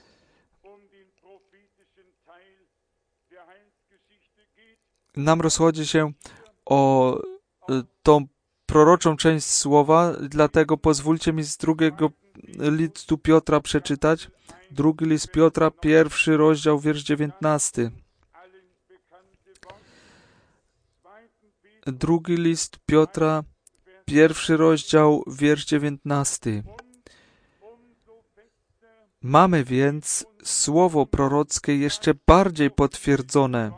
Nam rozchodzi się o tą proroczą część Słowa, dlatego pozwólcie mi z drugiego listu Piotra przeczytać. Drugi list Piotra, pierwszy rozdział, wiersz dziewiętnasty. Drugi list Piotra, pierwszy rozdział, wiersz dziewiętnasty. Mamy więc słowo prorockie jeszcze bardziej potwierdzone.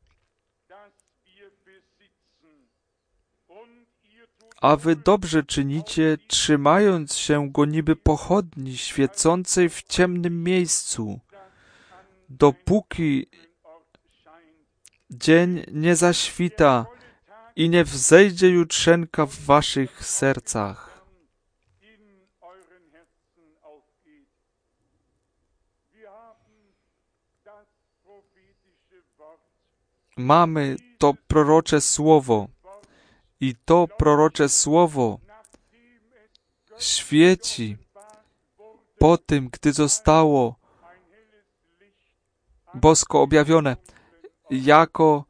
A wy dobrze czynicie, trzymając się go niby pochodni świecącej w ciemnym miejscu, dopóki dzień nie zaświta i nie wzejdzie jutrzenka w waszych sercach. Mamy to prorocze słowo i to prorocze słowo świeci po tym, gdy zostało bosko objawione jako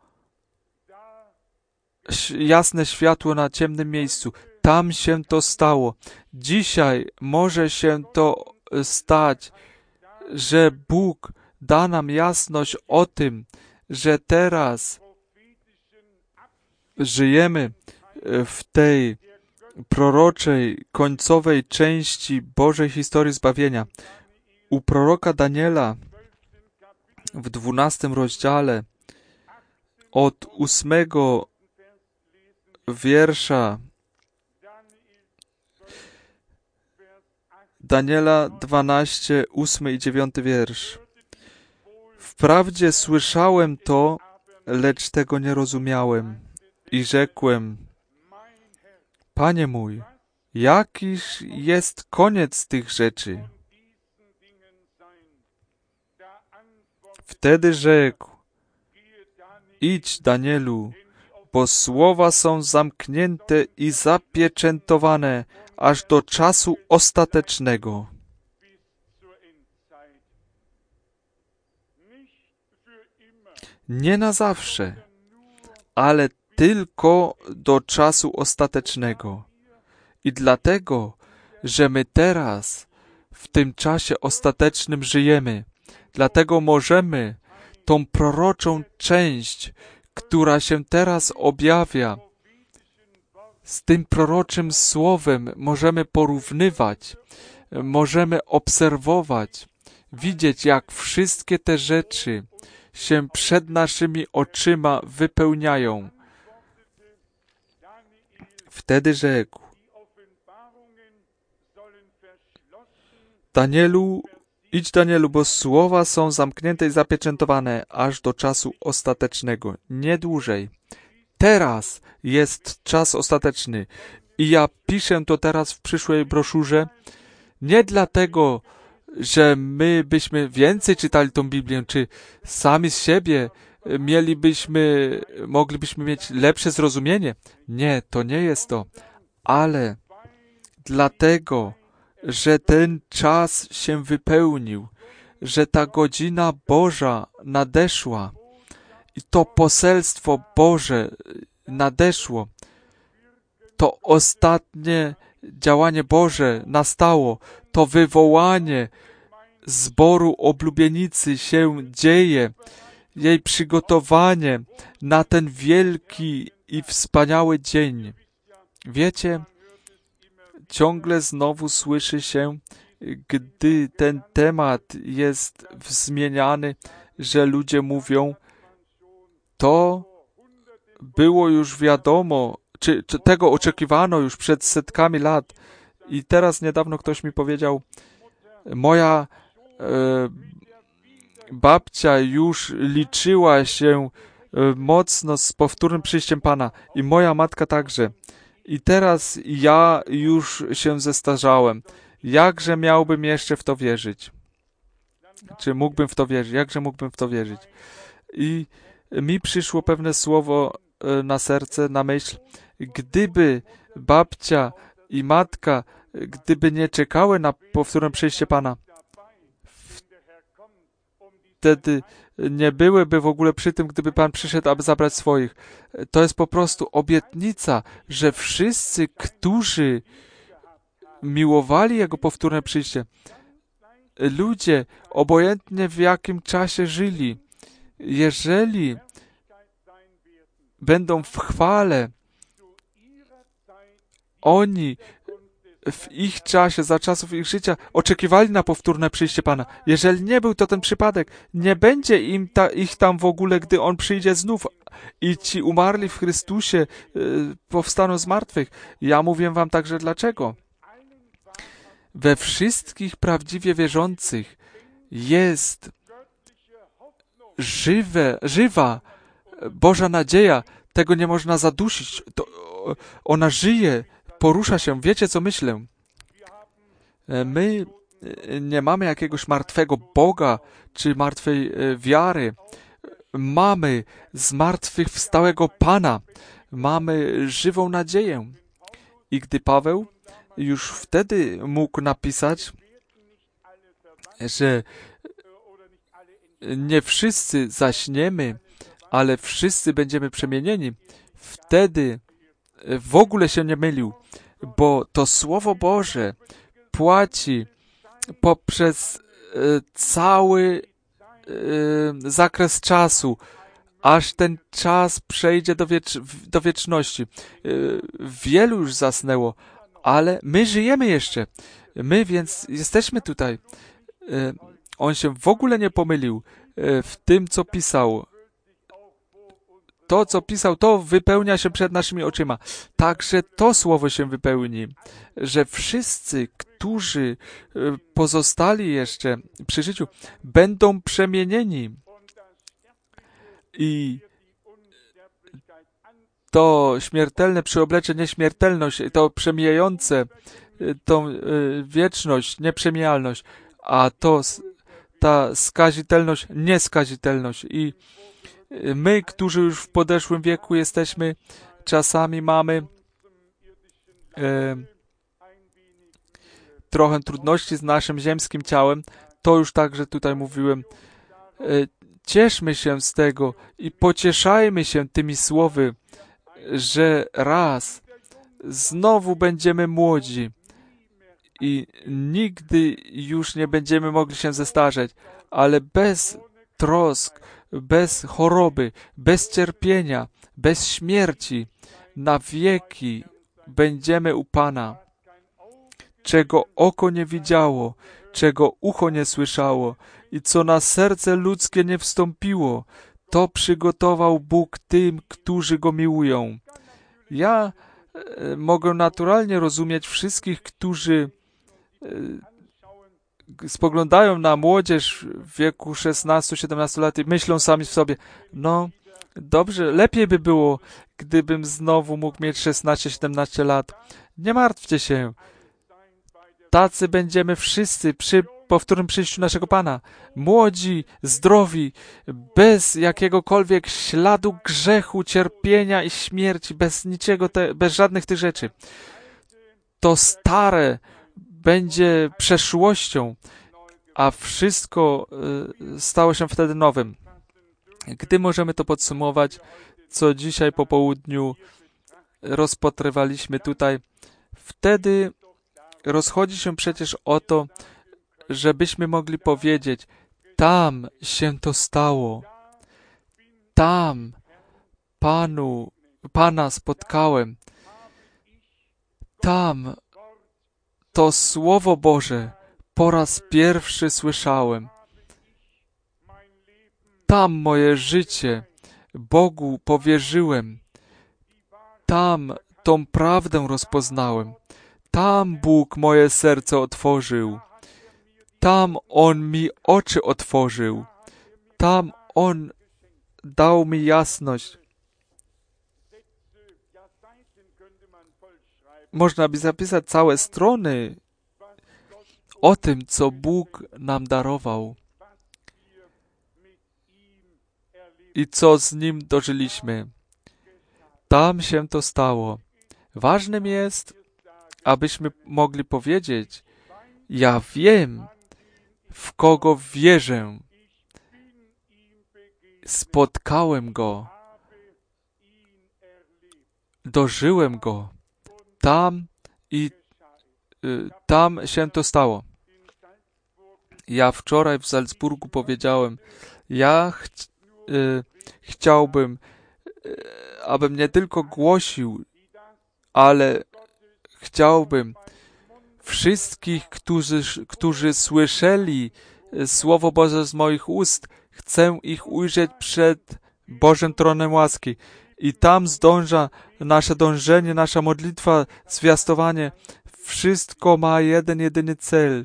jasne światło na ciemnym miejscu. Tam się to stało. Dzisiaj może się to stać, że Bóg da nam jasność o tym, że teraz żyjemy w tej proroczej, końcowej części Bożej historii zbawienia. U proroka Daniela w dwunastym rozdziale od ósmego wiersza Daniela dwanaście, ósmy i dziewiąty wiersz. Wprawdzie słyszałem to, lecz tego nie rozumiałem i rzekłem: Panie mój, jakiż jest koniec tych rzeczy? Wtedy rzekł: Idź, Danielu, bo słowa są zamknięte i zapieczętowane aż do czasu ostatecznego. Nie na zawsze, ale tylko do czasu ostatecznego. I dlatego, że my teraz w tym czasie ostatecznym żyjemy, dlatego możemy tą proroczą część, która się teraz objawia, z tym proroczym słowem możemy porównywać, możemy obserwować, widzieć, jak wszystkie te rzeczy się przed naszymi oczyma wypełniają. Wtedy rzekł: Danielu, idź, Danielu, bo słowa są zamknięte i zapieczętowane aż do czasu ostatecznego. Nie dłużej. Teraz jest czas ostateczny. I ja piszę to teraz w przyszłej broszurze nie dlatego, że my byśmy więcej czytali tą Biblię, czy sami z siebie mielibyśmy, moglibyśmy mieć lepsze zrozumienie. Nie, to nie jest to. Ale dlatego, że ten czas się wypełnił, że ta godzina Boża nadeszła I to poselstwo Boże nadeszło. To ostatnie działanie Boże nastało. To wywołanie zboru oblubienicy się dzieje. Jej przygotowanie na ten wielki i wspaniały dzień. Wiecie, ciągle znowu słyszy się, gdy ten temat jest zmieniany, że ludzie mówią, to było już wiadomo, czy, czy tego oczekiwano już przed setkami lat. I teraz niedawno ktoś mi powiedział, moja e, babcia już liczyła się e, mocno z powtórnym przyjściem Pana i moja matka także. I teraz ja już się zestarzałem. Jakże miałbym jeszcze w to wierzyć? Czy mógłbym w to wierzyć? Jakże mógłbym w to wierzyć? I mi przyszło pewne słowo na serce, na myśl. Gdyby babcia i matka, gdyby nie czekały na powtórne przyjście Pana, wtedy nie byłyby w ogóle przy tym, gdyby Pan przyszedł, aby zabrać swoich. To jest po prostu obietnica, że wszyscy, którzy miłowali Jego powtórne przyjście, ludzie, obojętnie w jakim czasie żyli, jeżeli będą w chwale, oni w ich czasie, za czasów ich życia oczekiwali na powtórne przyjście Pana. Jeżeli nie był to ten przypadek, nie będzie im ta, ich tam w ogóle, gdy On przyjdzie znów i ci umarli w Chrystusie y, powstaną z martwych. Ja mówię wam także dlaczego. We wszystkich prawdziwie wierzących jest żywe, żywa Boża nadzieja. Tego nie można zadusić. To, ona żyje, porusza się. Wiecie, co myślę? My nie mamy jakiegoś martwego Boga, czy martwej wiary. Mamy zmartwychwstałego Pana. Mamy żywą nadzieję. I gdy Paweł już wtedy mógł napisać, że nie wszyscy zaśniemy, ale wszyscy będziemy przemienieni, wtedy w ogóle się nie mylił, bo to Słowo Boże płaci poprzez e, cały e, zakres czasu, aż ten czas przejdzie do, wiecz do wieczności. E, wielu już zasnęło, ale my żyjemy jeszcze. My więc jesteśmy tutaj. E, on się w ogóle nie pomylił e, w tym, co pisał. To, co pisał, to wypełnia się przed naszymi oczyma. Także to słowo się wypełni, że wszyscy, którzy pozostali jeszcze przy życiu, będą przemienieni. I to śmiertelne przyoblecze nieśmiertelność, to przemijające, tą wieczność, nieprzemijalność, a to ta skazitelność, nieskazitelność. I my, którzy już w podeszłym wieku jesteśmy, czasami mamy e, trochę trudności z naszym ziemskim ciałem. To już także tutaj mówiłem. E, cieszmy się z tego i pocieszajmy się tymi słowy, że raz znowu będziemy młodzi i nigdy już nie będziemy mogli się zestarzeć, ale bez trosk, bez choroby, bez cierpienia, bez śmierci, na wieki będziemy u Pana. Czego oko nie widziało, czego ucho nie słyszało i co na serce ludzkie nie wstąpiło, to przygotował Bóg tym, którzy Go miłują. Ja e, mogę naturalnie rozumieć wszystkich, którzy e, spoglądają na młodzież w wieku szesnastu siedemnastu lat i myślą sami w sobie, no dobrze, lepiej by było, gdybym znowu mógł mieć szesnaście siedemnaście lat. Nie martwcie się. Tacy będziemy wszyscy przy powtórnym przyjściu naszego Pana. Młodzi, zdrowi, bez jakiegokolwiek śladu grzechu, cierpienia i śmierci, bez niczego, te, bez żadnych tych rzeczy. To stare będzie przeszłością, a wszystko y, stało się wtedy nowym. Gdy możemy to podsumować, co dzisiaj po południu rozpatrywaliśmy tutaj, wtedy rozchodzi się przecież o to, żebyśmy mogli powiedzieć, tam się to stało, tam Panu, Pana spotkałem, tam to Słowo Boże po raz pierwszy słyszałem. Tam moje życie Bogu powierzyłem. Tam tą prawdę rozpoznałem. Tam Bóg moje serce otworzył. Tam On mi oczy otworzył. Tam On dał mi jasność. Można by zapisać całe strony o tym, co Bóg nam darował i co z Nim dożyliśmy. Tam się to stało. Ważnym jest, abyśmy mogli powiedzieć, ja wiem, w kogo wierzę. Spotkałem Go. Dożyłem Go. Tam i y, tam się to stało. Ja wczoraj w Salzburgu powiedziałem, ja ch y, chciałbym, y, abym nie tylko głosił, ale chciałbym wszystkich, którzy, którzy słyszeli Słowo Boże z moich ust, chcę ich ujrzeć przed Bożym Tronem łaski. I tam zdąża nasze dążenie, nasza modlitwa, zwiastowanie. Wszystko ma jeden, jedyny cel.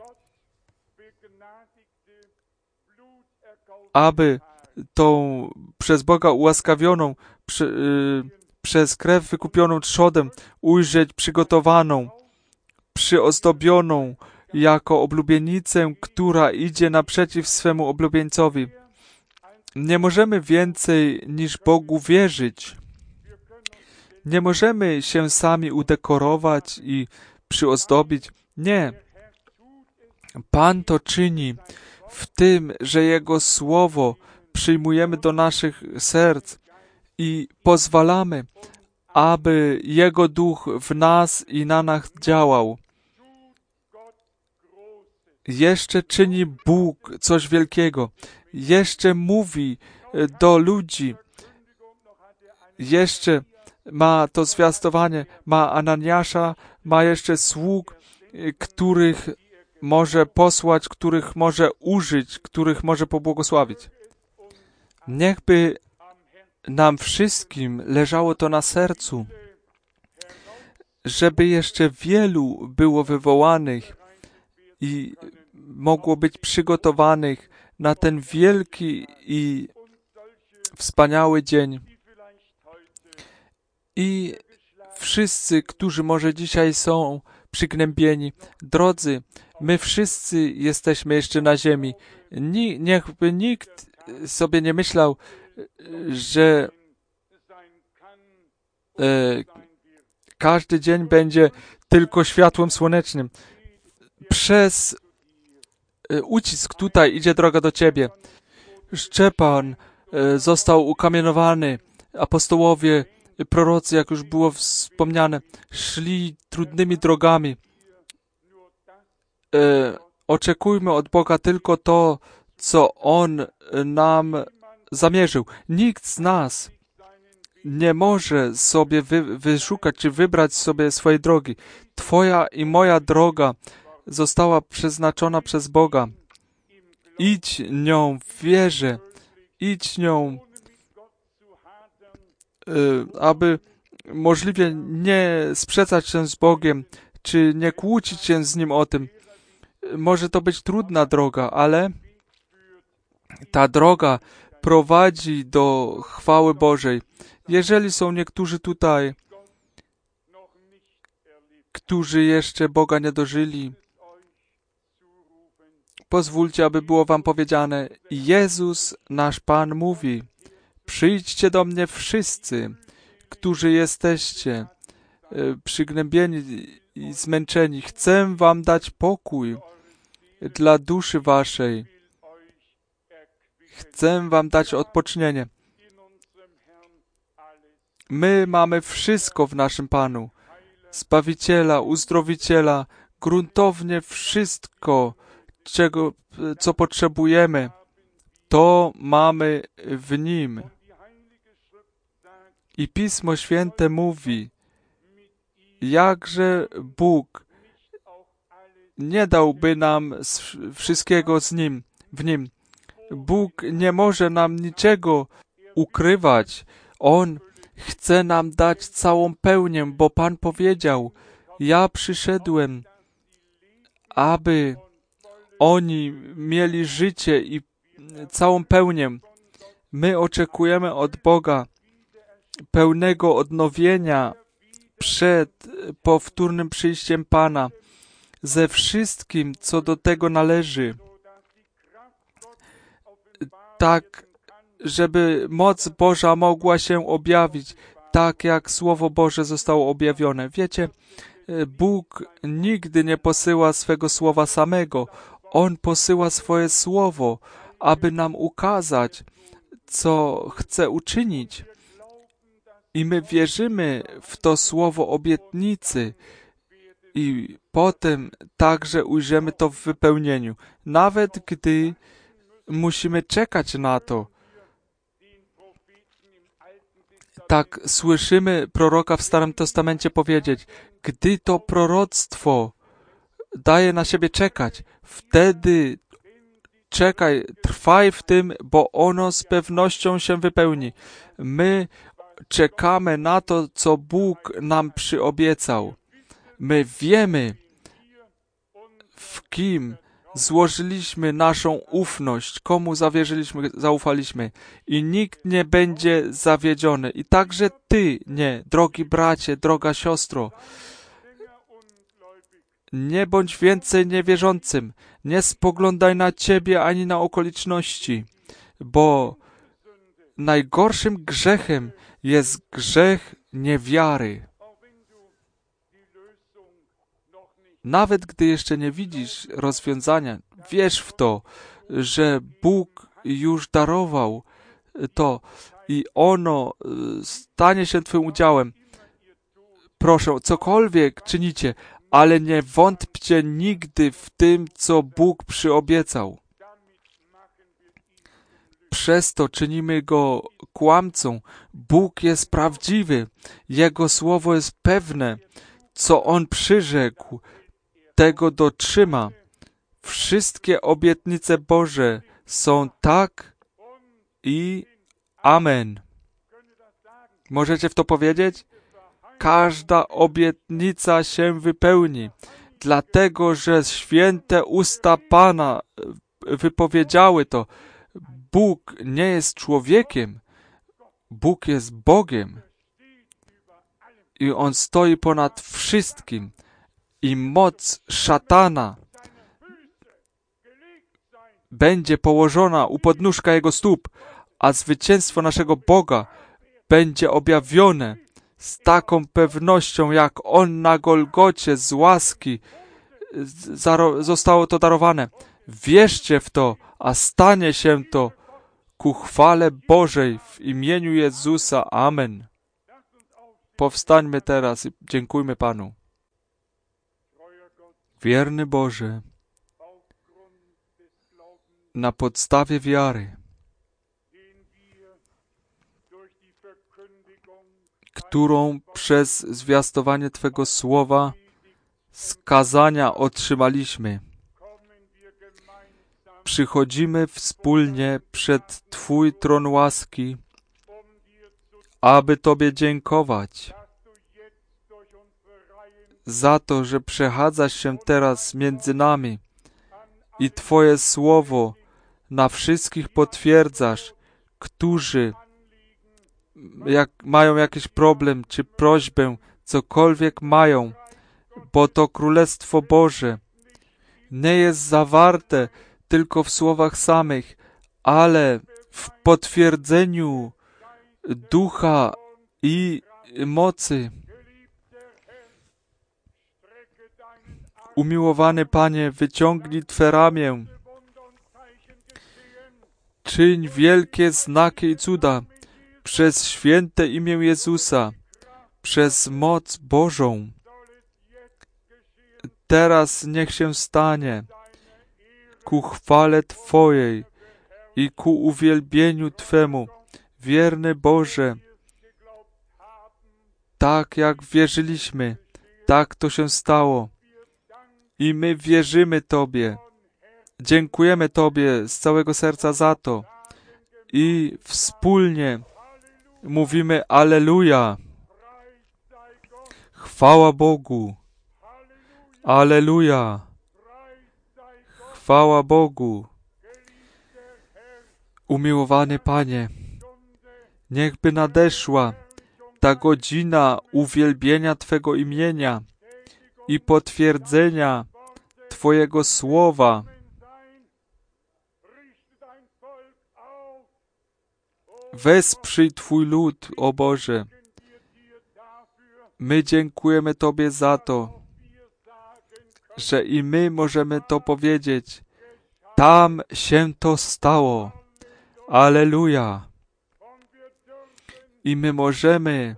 Aby tą przez Boga ułaskawioną, przy, yy, przez krew wykupioną trzodem ujrzeć przygotowaną, przyozdobioną jako oblubienicę, która idzie naprzeciw swemu oblubieńcowi. Nie możemy więcej niż Bogu wierzyć. Nie możemy się sami udekorować i przyozdobić. Nie. Pan to czyni w tym, że Jego Słowo przyjmujemy do naszych serc i pozwalamy, aby Jego Duch w nas i na nas działał. Jeszcze czyni Bóg coś wielkiego. Jeszcze mówi do ludzi. Jeszcze ma to zwiastowanie, ma Ananiasza, ma jeszcze sług, których może posłać, których może użyć, których może pobłogosławić. Niechby nam wszystkim leżało to na sercu, żeby jeszcze wielu było wywołanych i mogło być przygotowanych na ten wielki i wspaniały dzień. I wszyscy, którzy może dzisiaj są przygnębieni, drodzy, my wszyscy jesteśmy jeszcze na ziemi. Ni, niechby nikt sobie nie myślał, że e, każdy dzień będzie tylko światłem słonecznym. Przez e, ucisk tutaj idzie droga do Ciebie. Szczepan e, został ukamienowany. Apostołowie, prorocy, jak już było wspomniane, szli trudnymi drogami. E, oczekujmy od Boga tylko to, co On nam zamierzył. Nikt z nas nie może sobie wy, wyszukać czy wybrać sobie swojej drogi. Twoja i moja droga została przeznaczona przez Boga. Idź nią w wierze. Idź nią, aby możliwie nie sprzeczać się z Bogiem, czy nie kłócić się z Nim o tym. Może to być trudna droga, ale ta droga prowadzi do chwały Bożej. Jeżeli są niektórzy tutaj, którzy jeszcze Boga nie dożyli, pozwólcie, aby było wam powiedziane, Jezus, nasz Pan, mówi, przyjdźcie do mnie wszyscy, którzy jesteście przygnębieni i zmęczeni. Chcę wam dać pokój dla duszy waszej. Chcę wam dać odpocznienie. My mamy wszystko w naszym Panu. Zbawiciela, uzdrowiciela, gruntownie wszystko, czego, co potrzebujemy, to mamy w Nim. I Pismo Święte mówi, jakże Bóg nie dałby nam wszystkiego z Nim, w Nim. Bóg nie może nam niczego ukrywać. On chce nam dać całą pełnię, bo Pan powiedział, ja przyszedłem, aby oni mieli życie i całą pełnię. My oczekujemy od Boga pełnego odnowienia przed powtórnym przyjściem Pana, ze wszystkim, co do tego należy, tak, żeby moc Boża mogła się objawić, tak jak Słowo Boże zostało objawione. Wiecie, Bóg nigdy nie posyła swego Słowa samego. On posyła swoje Słowo, aby nam ukazać, co chce uczynić. I my wierzymy w to Słowo obietnicy i potem także ujrzymy to w wypełnieniu. Nawet gdy musimy czekać na to. Tak słyszymy proroka w Starym Testamencie powiedzieć, gdy to proroctwo daje na siebie czekać, wtedy czekaj, trwaj w tym, bo ono z pewnością się wypełni. My czekamy na to, co Bóg nam przyobiecał. My wiemy, w kim złożyliśmy naszą ufność, komu zawierzyliśmy, zaufaliśmy i nikt nie będzie zawiedziony. I także ty nie, drogi bracie, droga siostro. Nie bądź więcej niewierzącym, nie spoglądaj na ciebie ani na okoliczności, bo najgorszym grzechem jest grzech niewiary. Nawet gdy jeszcze nie widzisz rozwiązania, wierz w to, że Bóg już darował to i ono stanie się Twoim udziałem. Proszę, cokolwiek czynicie, ale nie wątpcie nigdy w tym, co Bóg przyobiecał. Przez to czynimy Go kłamcą. Bóg jest prawdziwy. Jego słowo jest pewne. Co On przyrzekł, tego dotrzyma. Wszystkie obietnice Boże są tak i amen. Możecie w to powiedzieć? Każda obietnica się wypełni, dlatego że święte usta Pana wypowiedziały to. Bóg nie jest człowiekiem, Bóg jest Bogiem i On stoi ponad wszystkim i moc szatana będzie położona u podnóżka Jego stóp, a zwycięstwo naszego Boga będzie objawione z taką pewnością, jak On na Golgocie z łaski zostało to darowane. Wierzcie w to, a stanie się to ku chwale Bożej w imieniu Jezusa. Amen. Powstańmy teraz i dziękujmy Panu. Wierny Boże, na podstawie wiary, którą przez zwiastowanie Twego Słowa skazania otrzymaliśmy, przychodzimy wspólnie przed Twój tron łaski, aby Tobie dziękować za to, że przechadzasz się teraz między nami i Twoje Słowo na wszystkich potwierdzasz, którzy jak mają jakiś problem czy prośbę, cokolwiek mają, bo to Królestwo Boże nie jest zawarte tylko w słowach samych, ale w potwierdzeniu ducha i mocy. Umiłowany Panie, wyciągnij Twe ramię czyń wielkie znaki i cuda przez święte imię Jezusa, przez moc Bożą. Teraz niech się stanie ku chwale Twojej i ku uwielbieniu Twemu, wierny Boże. Tak jak wierzyliśmy, tak to się stało. I my wierzymy Tobie. Dziękujemy Tobie z całego serca za to. I wspólnie mówimy Alleluja. Chwała Bogu. Alleluja. Chwała Bogu. Umiłowany Panie, niechby nadeszła ta godzina uwielbienia Twego imienia i potwierdzenia Twojego słowa. Wesprzyj Twój lud, o Boże. My dziękujemy Tobie za to, że i my możemy to powiedzieć. Tam się to stało. Alleluja. I my możemy,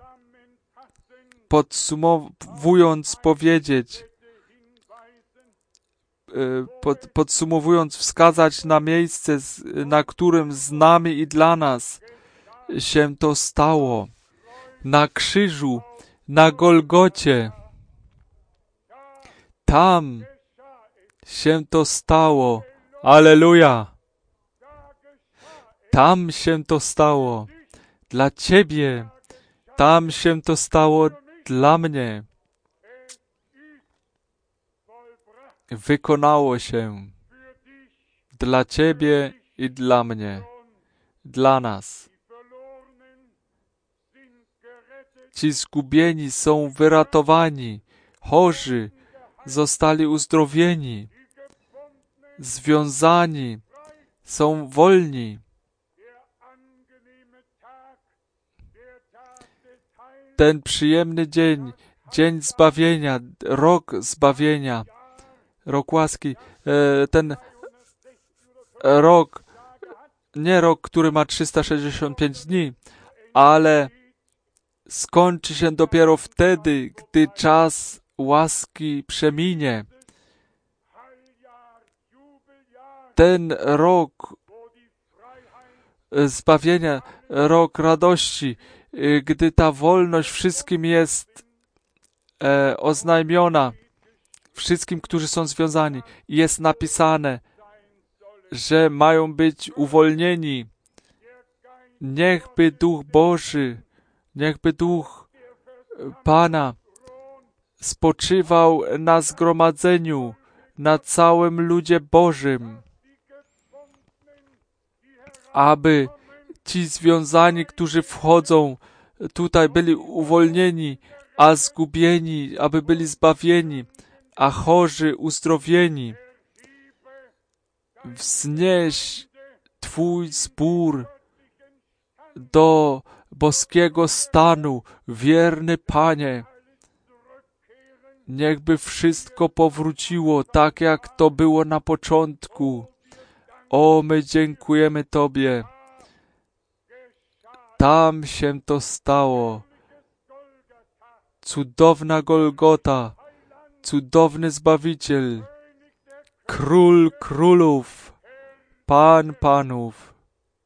podsumowując, powiedzieć, pod, podsumowując, wskazać na miejsce, na którym z nami i dla nas się to stało. Na krzyżu, na Golgocie. Tam się to stało. Alleluja. Tam się to stało. Dla Ciebie. Tam się to stało dla mnie. Wykonało się. Dla Ciebie i dla mnie. Dla nas. Ci zgubieni są wyratowani. Chorzy zostali uzdrowieni. Związani są wolni. Ten przyjemny dzień, dzień zbawienia, rok zbawienia, rok łaski, ten rok, nie rok, który ma trzysta sześćdziesiąt pięć dni, ale skończy się dopiero wtedy, gdy czas łaski przeminie. Ten rok zbawienia, rok radości, gdy ta wolność wszystkim jest e, oznajmiona, wszystkim, którzy są związani. Jest napisane, że mają być uwolnieni. Niechby Duch Boży, niechby Duch Pana spoczywał na zgromadzeniu, na całym ludzie Bożym, aby ci związani, którzy wchodzą tutaj, byli uwolnieni, a zgubieni, aby byli zbawieni, a chorzy uzdrowieni. Wznieś Twój zbór do boskiego stanu, wierny Panie. Niechby wszystko powróciło tak, jak to było na początku. O, my dziękujemy Tobie. Tam się to stało. Cudowna Golgota, cudowny Zbawiciel, Król Królów, Pan Panów.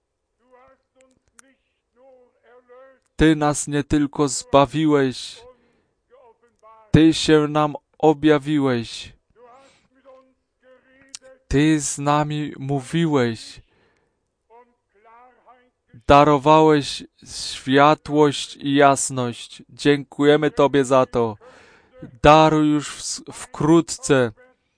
Ty nas nie tylko zbawiłeś, Ty się nam objawiłeś. Ty z nami mówiłeś. Darowałeś światłość i jasność. Dziękujemy Tobie za to. Daruj już w, wkrótce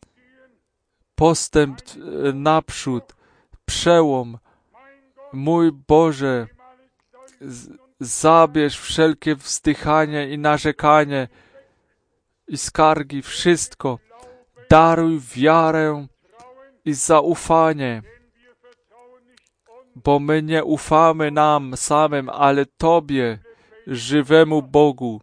postęp naprzód, przełom. Mój Boże, z, zabierz wszelkie wzdychanie i narzekanie i skargi, wszystko. Daruj wiarę i zaufanie, bo my nie ufamy nam samym, ale Tobie, żywemu Bogu.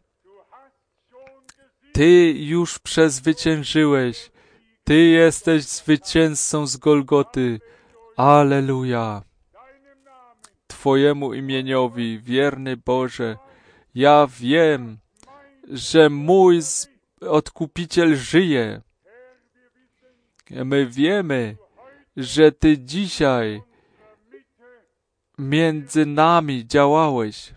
Ty już przezwyciężyłeś. Ty jesteś zwycięzcą z Golgoty. Alleluja. Twojemu imieniowi, wierny Boże, ja wiem, że mój Odkupiciel żyje. My wiemy, że Ty dzisiaj między nami działałeś.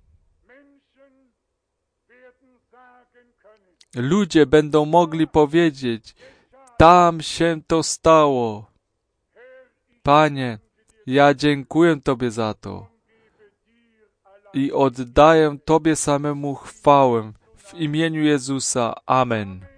Ludzie będą mogli powiedzieć, tam się to stało. Panie, ja dziękuję Tobie za to i oddaję Tobie samemu chwałę w imieniu Jezusa. Amen.